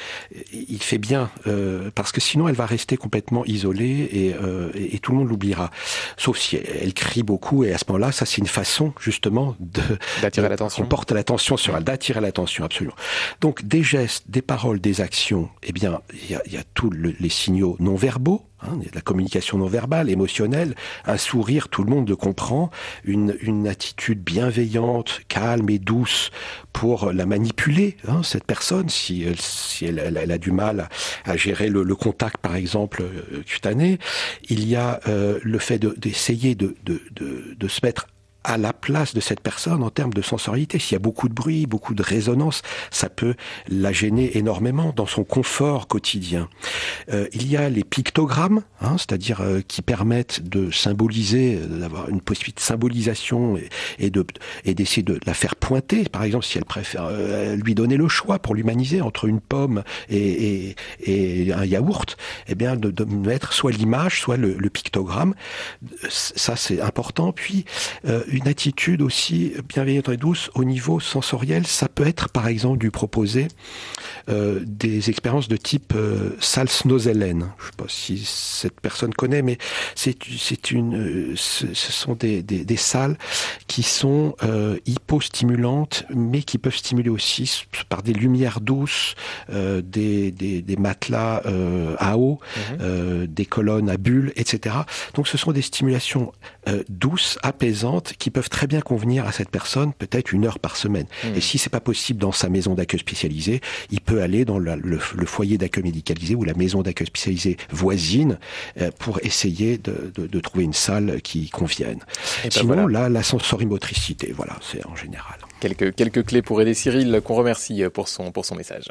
il fait bien, euh, parce que sinon elle va rester complètement isolée et, euh, et, et tout le monde l'oubliera. Sauf si elle, elle crie beaucoup et à ce moment-là, ça c'est une façon justement de d'attirer de, l'attention, qu'on porte l'attention sur elle, d'attirer l'attention absolument. Donc des gestes, des paroles, des actions, eh bien, il y a, y a tous le, les signaux non verbaux, hein, il y a de la communication non verbale, émotionnelle, un sourire, tout le monde le comprend, une, une attitude bienveillante, calme et douce pour la manipuler, hein, cette personne, si, elle, si elle, elle, elle a du mal à, à gérer le, le contact, par exemple, cutané. Il y a euh, le fait de, d'essayer de, de, de, de se mettre à la place de cette personne en termes de sensorialité. S'il y a beaucoup de bruit, beaucoup de résonance, ça peut la gêner énormément dans son confort quotidien. Euh, il y a les pictogrammes, hein, c'est-à-dire euh, qui permettent de symboliser, d'avoir une possibilité de symbolisation et, et, de, et d'essayer de la faire pointer. Par exemple, si elle préfère euh, lui donner le choix pour l'humaniser entre une pomme et, et, et un yaourt, eh bien de, de mettre soit l'image, soit le, le pictogramme. Ça, c'est important. Puis, euh, une attitude aussi bienveillante et douce au niveau sensoriel, ça peut être par exemple lui proposer euh, des expériences de type euh, Salz-Noselen. Je ne sais pas si cette personne connaît, mais c'est, c'est une, euh, ce, ce sont des, des, des salles qui sont euh, hypostimulantes, mais qui peuvent stimuler aussi par des lumières douces, euh, des, des, des matelas euh, à eau, mmh. euh, des colonnes à bulles, et cetera. Donc ce sont des stimulations euh, douces, apaisantes, qui peuvent très bien convenir à cette personne, peut-être une heure par semaine. Mmh. Et si c'est pas possible dans sa maison d'accueil spécialisée, il peut aller dans le, le, le foyer d'accueil médicalisé ou la maison d'accueil spécialisée voisine euh, pour essayer de, de, de trouver une salle qui convienne. Et Sinon, ben voilà. là, la sensorimotricité, voilà, c'est en général. Quelques, quelques clés pour aider Cyril, qu'on remercie pour son, pour son message.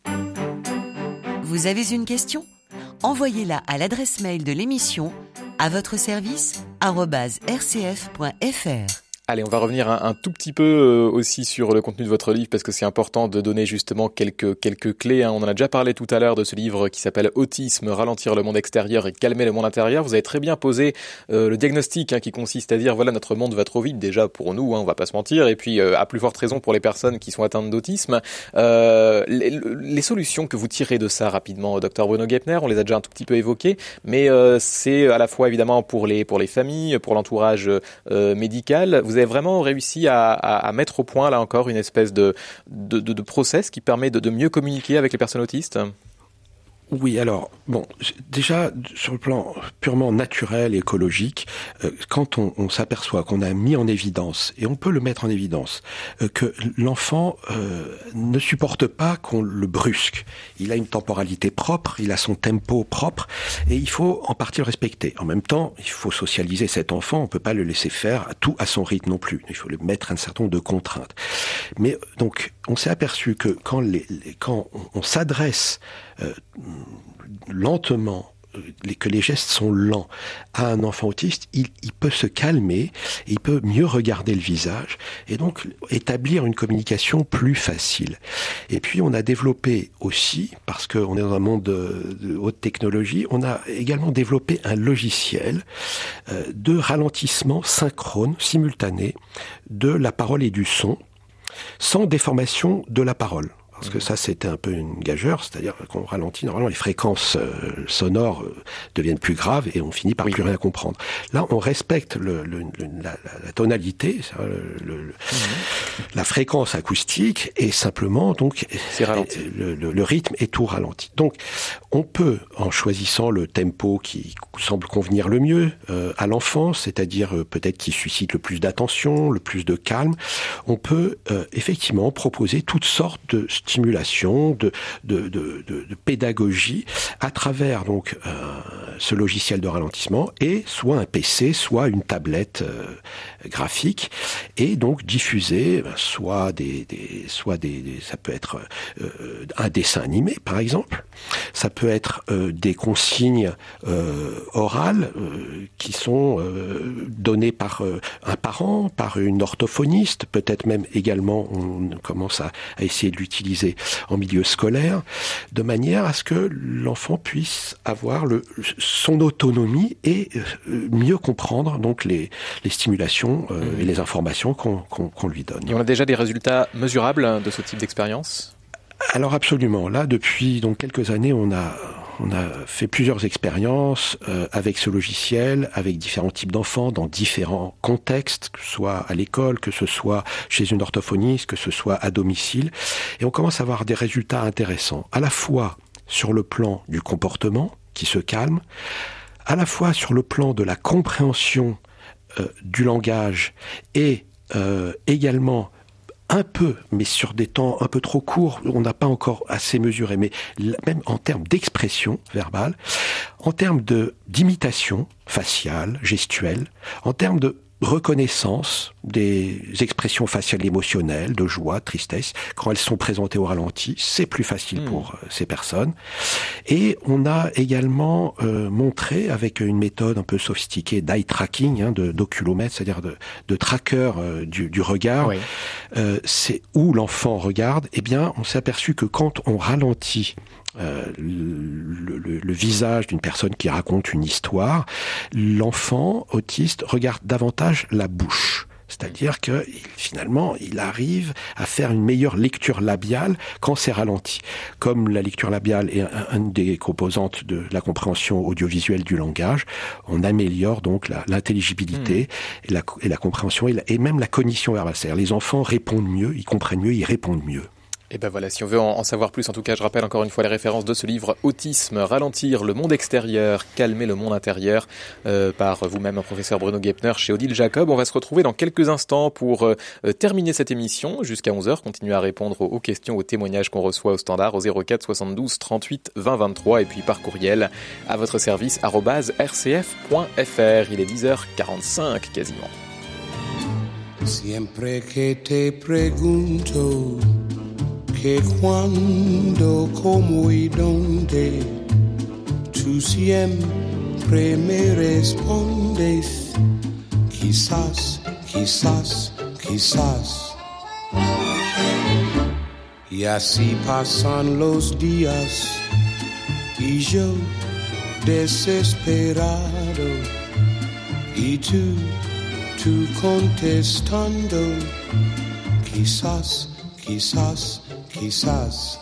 Vous avez une question ? Envoyez-la à l'adresse mail de l'émission à votre service arobase r c f point f r. Allez, on va revenir un, un tout petit peu euh, aussi sur le contenu de votre livre parce que c'est important de donner justement quelques quelques clés. Hein. On en a déjà parlé tout à l'heure de ce livre qui s'appelle Autisme, ralentir le monde extérieur et calmer le monde intérieur. Vous avez très bien posé euh, le diagnostic hein, qui consiste à dire voilà, notre monde va trop vite déjà pour nous, hein, on va pas se mentir, et puis euh, à plus forte raison pour les personnes qui sont atteintes d'autisme. Euh, les, les solutions que vous tirez de ça rapidement, docteur Bruno Gepner, on les a déjà un tout petit peu évoquées, mais euh, c'est à la fois évidemment pour les pour les familles, pour l'entourage euh, médical. Vous Vous avez vraiment réussi à, à, à mettre au point, là encore, une espèce de, de, de, de process qui permet de, de mieux communiquer avec les personnes autistes ? Oui, alors, bon, déjà, sur le plan purement naturel et écologique, euh, quand on, on s'aperçoit qu'on a mis en évidence, et on peut le mettre en évidence, euh, que l'enfant euh, ne supporte pas qu'on le brusque. Il a une temporalité propre, il a son tempo propre, et il faut en partie le respecter. En même temps, il faut socialiser cet enfant, on peut pas le laisser faire tout à son rythme non plus. Il faut le mettre un certain nombre de contraintes. Mais donc, on s'est aperçu que quand, les, les, quand on, on s'adresse euh, lentement, euh, que les gestes sont lents à un enfant autiste, il, il peut se calmer, il peut mieux regarder le visage et donc établir une communication plus facile. Et puis on a développé aussi, parce qu'on est dans un monde de, de haute technologie, on a également développé un logiciel euh, de ralentissement synchrone, simultané, de la parole et du son, sans déformation de la parole. Parce que ça, c'était un peu une gageure, c'est-à-dire qu'on ralentit, normalement les fréquences euh, sonores euh, deviennent plus graves et on finit par oui. plus rien comprendre. Là, on respecte le, le, le, la, la tonalité, le, le, mmh. la fréquence acoustique et simplement, donc, c'est ralenti. Le, le, le rythme est tout ralenti. Donc, on peut, en choisissant le tempo qui semble convenir le mieux euh, à l'enfant, c'est-à-dire euh, peut-être qui suscite le plus d'attention, le plus de calme, on peut euh, effectivement proposer toutes sortes de stimulation, de, de, de, de, de pédagogie à travers donc euh, ce logiciel de ralentissement et soit un P C, soit une tablette euh, graphique et donc diffuser ben, soit des, des soit des, des ça peut être euh, un dessin animé par exemple, ça peut être euh, des consignes euh, orales euh, qui sont euh, données par euh, un parent, par une orthophoniste, peut-être même également on commence à, à essayer de l'utiliser en milieu scolaire, de manière à ce que l'enfant puisse avoir le, son autonomie et euh, mieux comprendre donc les, les stimulations euh, mmh. et les informations qu'on, qu'on, qu'on lui donne. Et on a déjà des résultats mesurables de ce type d'expérience ? Alors absolument. Là, depuis donc quelques années, on a on a fait plusieurs expériences euh, avec ce logiciel, avec différents types d'enfants, dans différents contextes, que ce soit à l'école, que ce soit chez une orthophoniste, que ce soit à domicile. Et on commence à avoir des résultats intéressants, à la fois sur le plan du comportement, qui se calme, à la fois sur le plan de la compréhension euh, du langage et euh, également un peu, mais sur des temps un peu trop courts, on n'a pas encore assez mesuré, mais même en termes d'expression verbale, en termes de, d'imitation faciale, gestuelle, en termes de reconnaissance des expressions faciales émotionnelles, de joie, de tristesse, quand elles sont présentées au ralenti, c'est plus facile mmh. pour euh, ces personnes. Et on a également euh, montré, avec une méthode un peu sophistiquée d'eye tracking, hein, de, d'oculomètre, c'est-à-dire de, de tracker euh, du, du regard, oui. euh, c'est où l'enfant regarde, eh bien, on s'est aperçu que quand on ralentit Euh, le, le, le visage d'une personne qui raconte une histoire, l'enfant autiste regarde davantage la bouche. C'est-à-dire que finalement, il arrive à faire une meilleure lecture labiale quand c'est ralenti. Comme la lecture labiale est une des composantes de la compréhension audiovisuelle du langage, on améliore donc la, l'intelligibilité mmh. et, la, et la compréhension et, la, et même la cognition verbale. C'est-à-dire les enfants répondent mieux, ils comprennent mieux, ils répondent mieux. Et ben voilà, si on veut en savoir plus, en tout cas, je rappelle encore une fois les références de ce livre Autisme, ralentir le monde extérieur, calmer le monde intérieur, euh, par vous-même, professeur Bruno Gepner, chez Odile Jacob. On va se retrouver dans quelques instants pour euh, terminer cette émission jusqu'à onze heures. Continuez à répondre aux, aux questions, aux témoignages qu'on reçoit au standard au zéro quatre soixante-douze trente-huit vingt vingt-trois et puis par courriel à votre service arobase r c f point f r. Il est dix heures quarante-cinq quasiment. Siempre que te pregunto que cuándo, cómo y dónde, tú siempre me respondes, quizás, quizás, quizás. Y así pasan los días y yo desesperado y tú, tú contestando, quizás, quizás, quizás.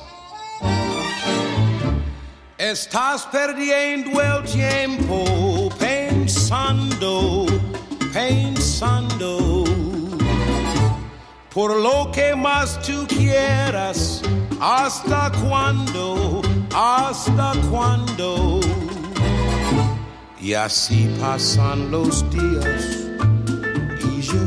Estás perdiendo el tiempo pensando, pensando por lo que más tú quieras. ¿Hasta cuándo? ¿Hasta cuándo? Y así pasan los días y yo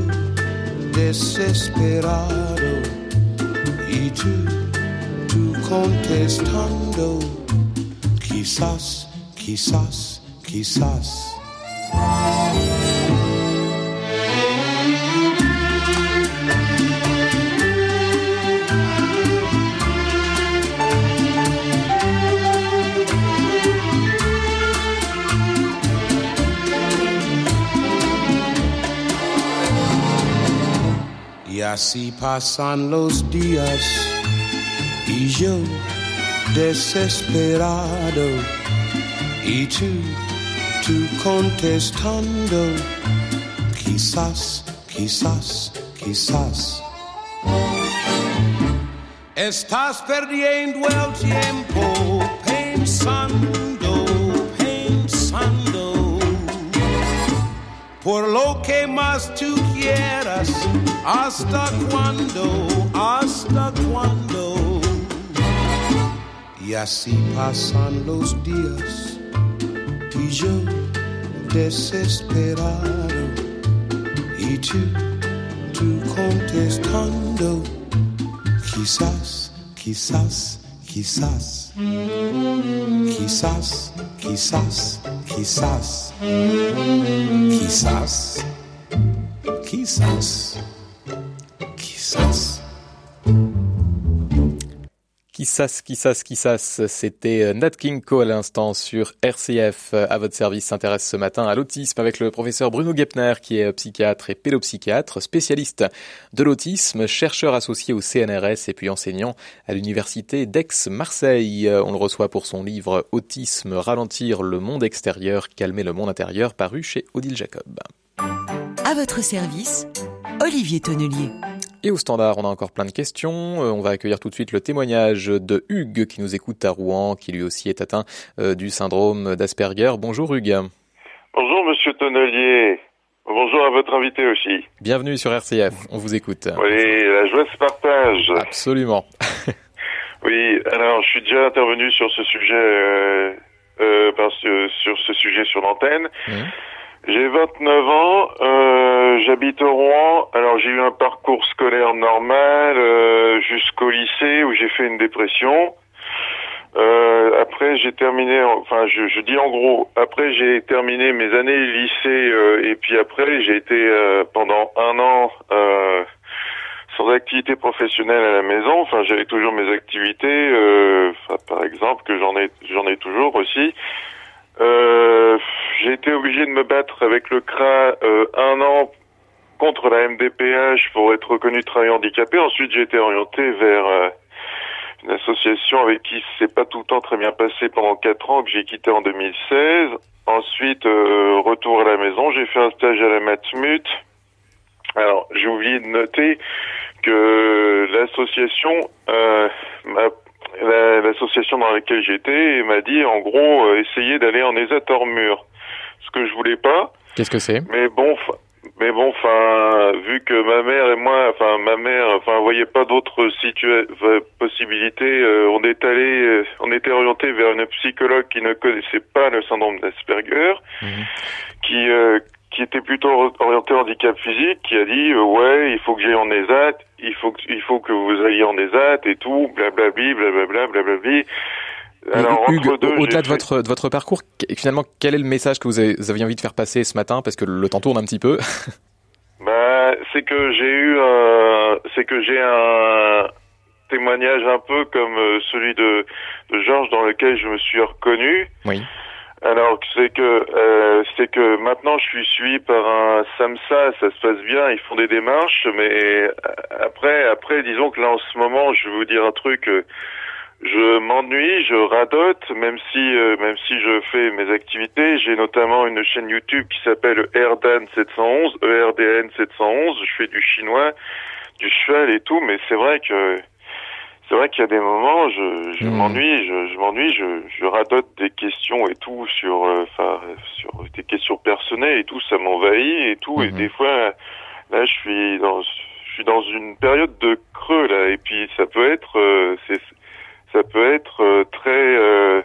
desesperado y tú, tú contestando, quizás, quizás, quizás. Y así pasan los días y yo desesperado y tú, tú contestando, quizás, quizás, quizás. Estás perdiendo el tiempo pensando, pensando por lo que más tú quieras. ¿Hasta cuándo? ¿Hasta cuándo? Y así pasan los días y yo desesperado y tú, tú contestando, quizás, quizás, quizás, quizás, quizás, quizás, quizás, quizás. Quizás. Quizás, quizás, quizás, c'était Nat King Cole à l'instant sur R C F. À votre service s'intéresse ce matin à l'autisme avec le professeur Bruno Gepner qui est psychiatre et pédopsychiatre, spécialiste de l'autisme, chercheur associé au C N R S et puis enseignant à l'université d'Aix-Marseille. On le reçoit pour son livre Autisme, ralentir le monde extérieur, calmer le monde intérieur, paru chez Odile Jacob. À votre service, Olivier Tonnelier. Et au standard, on a encore plein de questions. On va accueillir tout de suite le témoignage de Hugues qui nous écoute à Rouen, qui lui aussi est atteint euh, du syndrome d'Asperger. Bonjour Hugues. Bonjour Monsieur Tonnelier. Bonjour à votre invité aussi. Bienvenue sur R C F, on vous écoute. Oui, la joie se partage. Absolument. Oui, alors je suis déjà intervenu sur ce sujet, euh, euh, ben, sur, sur ce sujet sur l'antenne. Mmh. J'ai vingt-neuf ans, euh, j'habite au Rouen. Alors j'ai eu un parcours scolaire normal euh, jusqu'au lycée où j'ai fait une dépression. Euh, après j'ai terminé, enfin je, je dis en gros, après j'ai terminé mes années lycée euh, et puis après j'ai été euh, pendant un an euh, sans activité professionnelle à la maison. Enfin j'avais toujours mes activités, euh, par exemple que j'en ai j'en ai toujours aussi. Euh, j'ai été obligé de me battre avec le C R A euh, un an contre la M D P H pour être reconnu travailleur handicapé. Ensuite, j'ai été orienté vers euh, une association avec qui c'est pas tout le temps très bien passé pendant quatre ans, que j'ai quitté en deux mille seize. Ensuite, euh, retour à la maison, j'ai fait un stage à la Matmut. Alors, j'ai oublié de noter que l'association euh, m'a La, l'association dans laquelle j'étais m'a dit en gros euh, essayer d'aller en ESAT-hors-mur, ce que je voulais pas. Qu'est-ce que c'est? Mais bon, mais bon, enfin, vu que ma mère et moi, enfin ma mère, enfin voyait pas d'autres situa- possibilités, euh, on est allé, euh, on était orienté vers une psychologue qui ne connaissait pas le syndrome d'Asperger, mmh. qui euh, qui était plutôt orienté handicap physique, qui a dit euh, ouais, il faut que j'aille en ESAT, il faut que il faut que vous alliez en ESAT et tout, blablabli, blablabla, blablabli. Alors, Hugues, entre deux, au-delà de votre de votre parcours, finalement, quel est le message que vous, avez, vous aviez envie de faire passer ce matin, parce que le temps tourne un petit peu? Bah, c'est que j'ai eu un, c'est que j'ai un témoignage un peu comme celui de, de Georges dans lequel je me suis reconnu. Oui. Alors, c'est que, euh, c'est que maintenant je suis suivi par un SAMHSA, ça se passe bien, ils font des démarches, mais après, après, disons que là en ce moment, je vais vous dire un truc, je m'ennuie, je radote, même si, euh, même si je fais mes activités. J'ai notamment une chaîne YouTube qui s'appelle Erdan sept cent onze, E R D N sept cent onze. Je fais du chinois, du cheval et tout, mais c'est vrai que, c'est vrai qu'il y a des moments, je, je mmh. m'ennuie, je, je m'ennuie, je, je radote des questions et tout sur, enfin, euh, sur des questions personnelles et tout, ça m'envahit et tout, mmh. et des fois, là, je suis dans, je suis dans une période de creux là, et puis ça peut être, euh, c'est ça peut être euh, très euh,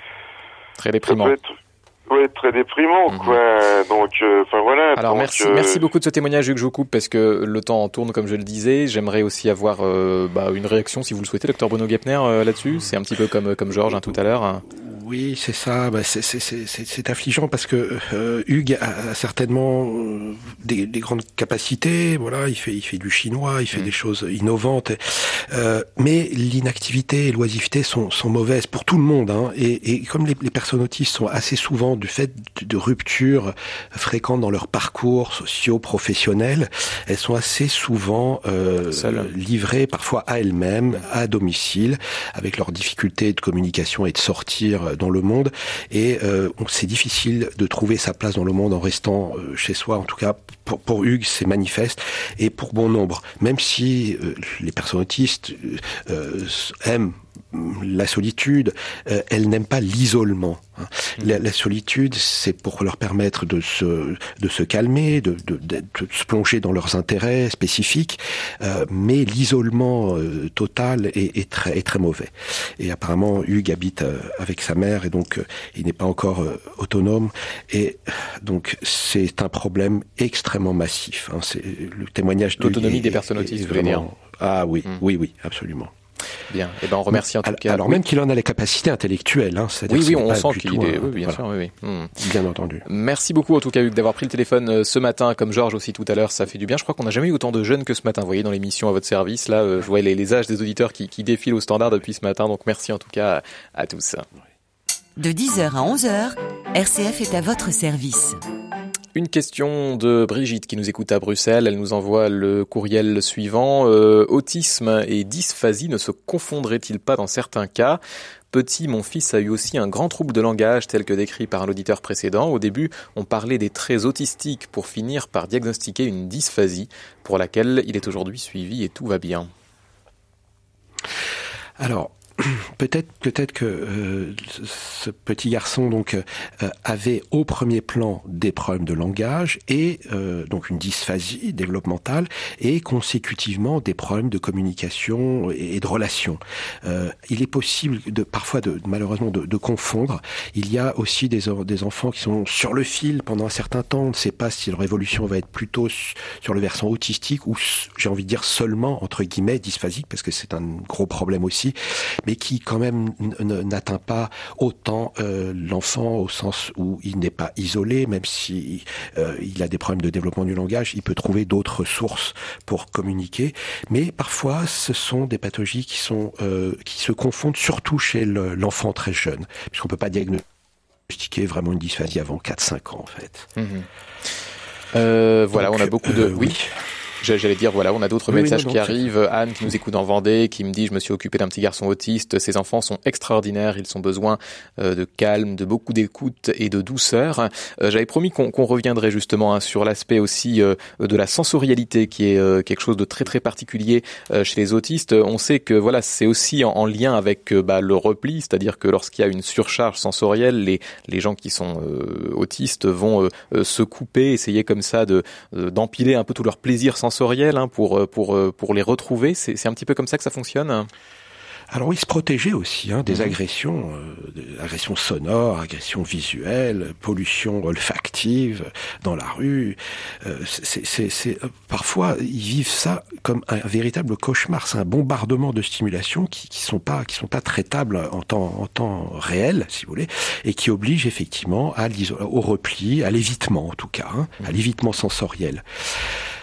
très déprimant. Ça peut être, ouais, très déprimant, mmh. quoi. Donc, enfin euh, voilà. Alors donc, merci, euh... merci beaucoup de ce témoignage, Hugues. Je vous coupe parce que le temps tourne, comme je le disais. J'aimerais aussi avoir euh, bah, une réaction, si vous le souhaitez, docteur Bruno Guepner, euh, là-dessus. C'est un petit peu comme comme Georges hein, tout à l'heure. Hein. Oui, c'est ça. Bah, c'est, c'est, c'est, c'est affligeant parce que euh, Hugues a, a certainement euh, des, des grandes capacités. Voilà, il fait, il fait du chinois, il fait mmh. des choses innovantes. Euh, mais l'inactivité et l'oisiveté sont, sont mauvaises pour tout le monde. Hein, et, et comme les, les personnes autistes sont assez souvent du fait de, de ruptures fréquentes dans leur parcours socio-professionnel, elles sont assez souvent euh, livrées parfois à elles-mêmes, à domicile, avec leurs difficultés de communication et de sortir dans le monde, et euh, c'est difficile de trouver sa place dans le monde en restant euh, chez soi. En tout cas, pour, pour Hugues, c'est manifeste, et pour bon nombre. Même si euh, les personnes autistes euh, aiment la solitude, euh, elles n'aiment pas l'isolement. Hein. Mmh. La, la solitude, c'est pour leur permettre de se de se calmer, de, de, de, de se plonger dans leurs intérêts spécifiques, euh, mais l'isolement euh, total est, est très est très mauvais. Et apparemment, Hugues habite euh, avec sa mère, et donc euh, il n'est pas encore euh, autonome, et donc c'est un problème extrêmement massif. Hein. C'est le témoignage de l'autonomie est, des personnes autistes, vous voulez dire. Ah oui, mmh. oui, oui, absolument. Bien. Eh ben, on remercie en tout alors, cas. Alors oui. même qu'il en a les capacités intellectuelles, hein. Oui, oui, on sent qu'il est. Oui, bien voilà. sûr, oui, oui. Mmh. Bien entendu. Merci beaucoup en tout cas, Hugues, d'avoir pris le téléphone ce matin, comme Georges aussi tout à l'heure. Ça fait du bien. Je crois qu'on n'a jamais eu autant de jeunes que ce matin. Vous voyez, dans l'émission à votre service, là, je vois les, les âges des auditeurs qui, qui défilent au standard depuis ce matin. Donc merci en tout cas à, à tous. De dix heures à onze heures, R C F est à votre service. Une question de Brigitte qui nous écoute à Bruxelles. Elle nous envoie le courriel suivant. Euh, autisme et dysphasie ne se confondraient-ils pas dans certains cas ? Petit, mon fils a eu aussi un grand trouble de langage tel que décrit par l'auditeur précédent. Au début, on parlait des traits autistiques pour finir par diagnostiquer une dysphasie pour laquelle il est aujourd'hui suivi et tout va bien. Alors, Peut-être, peut-être que euh, ce petit garçon donc euh, avait au premier plan des problèmes de langage et euh, donc une dysphasie développementale et consécutivement des problèmes de communication et, et de relations. Euh, il est possible de parfois de malheureusement de, de confondre. Il y a aussi des des enfants qui sont sur le fil pendant un certain temps. On ne sait pas si leur évolution va être plutôt sur le versant autistique ou j'ai envie de dire seulement entre guillemets dysphasique parce que c'est un gros problème aussi. Mais qui quand même n'atteint pas autant euh, l'enfant au sens où il n'est pas isolé, même si euh, il a des problèmes de développement du langage, il peut trouver d'autres sources pour communiquer. Mais parfois, ce sont des pathologies qui sont euh, qui se confondent surtout chez le, l'enfant très jeune, puisqu'on peut pas diagnostiquer vraiment une dysphasie avant quatre cinq ans en fait. Mmh. Euh, voilà, Donc, on a beaucoup de euh, oui. J'allais dire, voilà, on a d'autres oui, messages non, qui non, arrivent. Anne qui nous écoute en Vendée, qui me dit, je me suis occupé d'un petit garçon autiste. Ses enfants sont extraordinaires. Ils ont besoin euh, de calme, de beaucoup d'écoute et de douceur. Euh, j'avais promis qu'on, qu'on reviendrait justement hein, sur l'aspect aussi euh, de la sensorialité, qui est euh, quelque chose de très très particulier euh, chez les autistes. On sait que voilà, c'est aussi en, en lien avec euh, bah, le repli, c'est-à-dire que lorsqu'il y a une surcharge sensorielle, les les gens qui sont euh, autistes vont euh, se couper, essayer comme ça de euh, d'empiler un peu tout leur plaisir sensoriel hein, pour pour pour les retrouver. C'est, c'est un petit peu comme ça que ça fonctionne. Alors oui, se protéger aussi hein, des mmh. agressions, euh, des agressions sonores, agressions visuelles, pollution olfactive dans la rue. Euh, c'est, c'est, c'est, euh, parfois, ils vivent ça comme un, un véritable cauchemar. C'est un bombardement de stimulations qui, qui sont pas, qui sont pas traitables en temps, en temps réel, si vous voulez, et qui obligent effectivement à au repli, à l'évitement en tout cas, hein, mmh. à l'évitement sensoriel.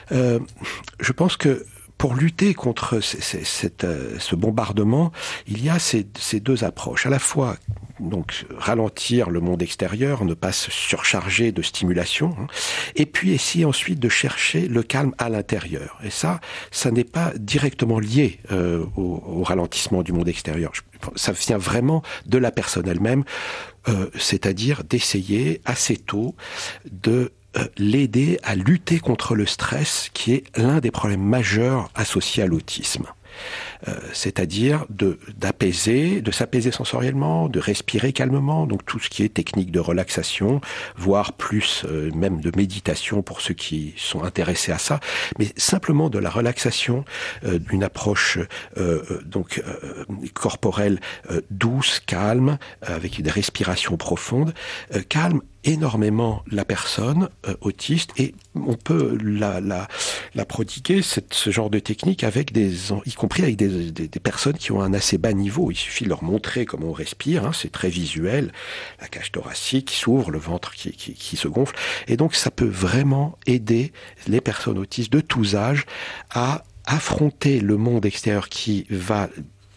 euh, Je pense que pour lutter contre c- c- cette, euh, ce bombardement, il y a ces, ces deux approches. À la fois, donc, ralentir le monde extérieur, ne pas se surcharger de stimulation, hein, et puis essayer ensuite de chercher le calme à l'intérieur. Et ça, ça n'est pas directement lié euh, au, au ralentissement du monde extérieur. Ça vient vraiment de la personne elle-même, euh, c'est-à-dire d'essayer assez tôt de l'aider à lutter contre le stress, qui est l'un des problèmes majeurs associés à l'autisme. Euh, c'est-à-dire de d'apaiser, de s'apaiser sensoriellement, de respirer calmement, donc tout ce qui est technique de relaxation, voire plus euh, même de méditation pour ceux qui sont intéressés à ça, mais simplement de la relaxation, euh, d'une approche euh, donc euh, corporelle euh, douce, calme, euh, avec des respirations profondes, euh, calme énormément la personne euh, autiste, et on peut la, la, la prodiguer, cette, ce genre de technique, avec des, y compris avec des, des, des personnes qui ont un assez bas niveau. Il suffit de leur montrer comment on respire, hein, c'est très visuel, la cage thoracique qui s'ouvre, le ventre qui, qui, qui se gonfle, et donc ça peut vraiment aider les personnes autistes de tous âges à affronter le monde extérieur qui va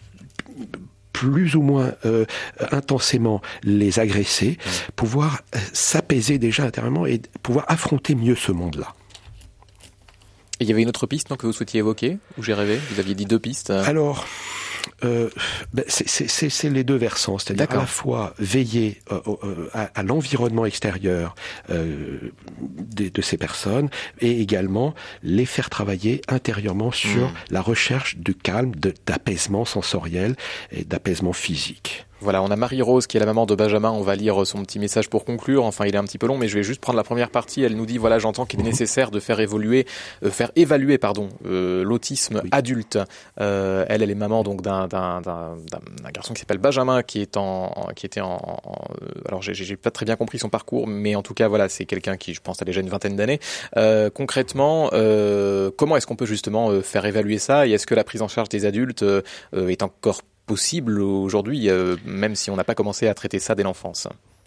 plus ou moins euh, intensément les agresser, mmh. pouvoir euh, s'apaiser déjà intérieurement et pouvoir affronter mieux ce monde-là. Et il y avait une autre piste donc, que vous souhaitiez évoquer, ou j'ai rêvé? Vous aviez dit deux pistes. Alors, euh, ben c'est, c'est, c'est, c'est les deux versants, c'est-à-dire D'accord. à la fois veiller euh, euh, à, à l'environnement extérieur euh, de, de ces personnes, et également les faire travailler intérieurement sur mmh. la recherche du calme, de, d'apaisement sensoriel et d'apaisement physique. Voilà, on a Marie-Rose qui est la maman de Benjamin, on va lire son petit message pour conclure, enfin il est un petit peu long mais je vais juste prendre la première partie. Elle nous dit voilà, j'entends qu'il est nécessaire de faire évoluer, euh, faire évaluer pardon euh, l'autisme oui. adulte. Euh, elle, elle est maman donc d'un, d'un, d'un, d'un garçon qui s'appelle Benjamin qui est en, en qui était en, en alors j'ai, j'ai pas très bien compris son parcours, mais en tout cas voilà, c'est quelqu'un qui je pense a déjà une vingtaine d'années. Euh, concrètement, euh, comment est-ce qu'on peut justement euh, faire évaluer ça, et est-ce que la prise en charge des adultes euh, est encore possible aujourd'hui, euh, même si on n'a pas commencé à traiter ça dès l'enfance?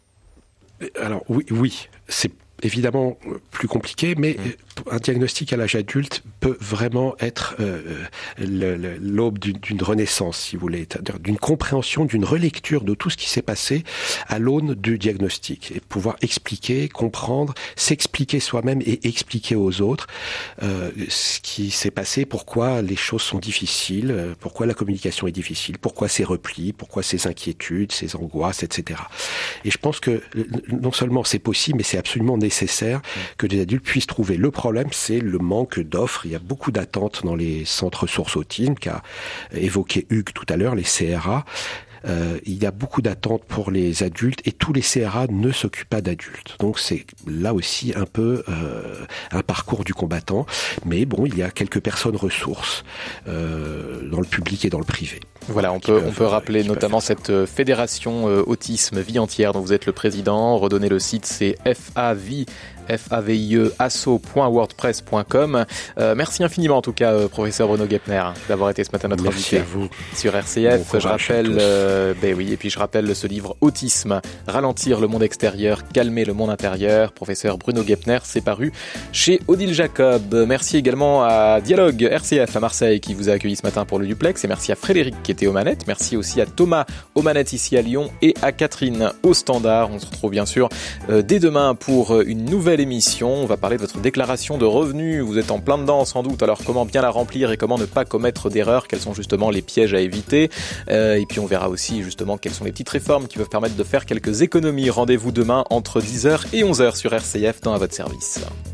Alors oui, oui, c'est évidemment plus compliqué, mais mmh. un diagnostic à l'âge adulte peut vraiment être euh, le, le, l'aube d'une, d'une renaissance, si vous voulez, c'est-à-dire d'une compréhension, d'une relecture de tout ce qui s'est passé à l'aune du diagnostic, et pouvoir expliquer, comprendre, s'expliquer soi-même et expliquer aux autres euh, ce qui s'est passé, pourquoi les choses sont difficiles, pourquoi la communication est difficile, pourquoi ces replis, pourquoi ces inquiétudes, ces angoisses, et cetera. Et je pense que non seulement c'est possible, mais c'est absolument nécessaire que les adultes puissent trouver. Le problème, c'est le manque d'offres. Il y a beaucoup d'attentes dans les centres ressources autisme qu'a évoqué Hugues tout à l'heure, les C R A. Euh, il y a beaucoup d'attentes pour les adultes et tous les C R A ne s'occupent pas d'adultes. Donc c'est là aussi un peu euh, un parcours du combattant. Mais bon, il y a quelques personnes ressources euh, dans le public et dans le privé. Voilà, on peut, on peut rappeler notamment cette fédération euh, autisme vie entière dont vous êtes le président. Redonner le site, c'est F A V I F A V I E asso point wordpress point com. Euh, merci infiniment en tout cas, euh, professeur Bruno Gepner, d'avoir été ce matin notre merci invité à vous. Sur R C F. Bon je rappelle, euh, ben oui, et puis je rappelle ce livre Autisme, ralentir le monde extérieur, calmer le monde intérieur. Professeur Bruno Gepner, c'est paru chez Odile Jacob. Merci également à Dialogue R C F à Marseille qui vous a accueilli ce matin pour le duplex, et merci à Frédéric qui était aux manettes. Merci aussi à Thomas aux manettes ici à Lyon et à Catherine au standard. On se retrouve bien sûr euh, dès demain pour une nouvelle émission. On va parler de votre déclaration de revenus. Vous êtes en plein dedans sans doute, alors comment bien la remplir et comment ne pas commettre d'erreurs, quels sont justement les pièges à éviter, euh, et puis on verra aussi justement quelles sont les petites réformes qui peuvent permettre de faire quelques économies. Rendez-vous demain entre dix heures et onze heures sur R C F dans À votre service.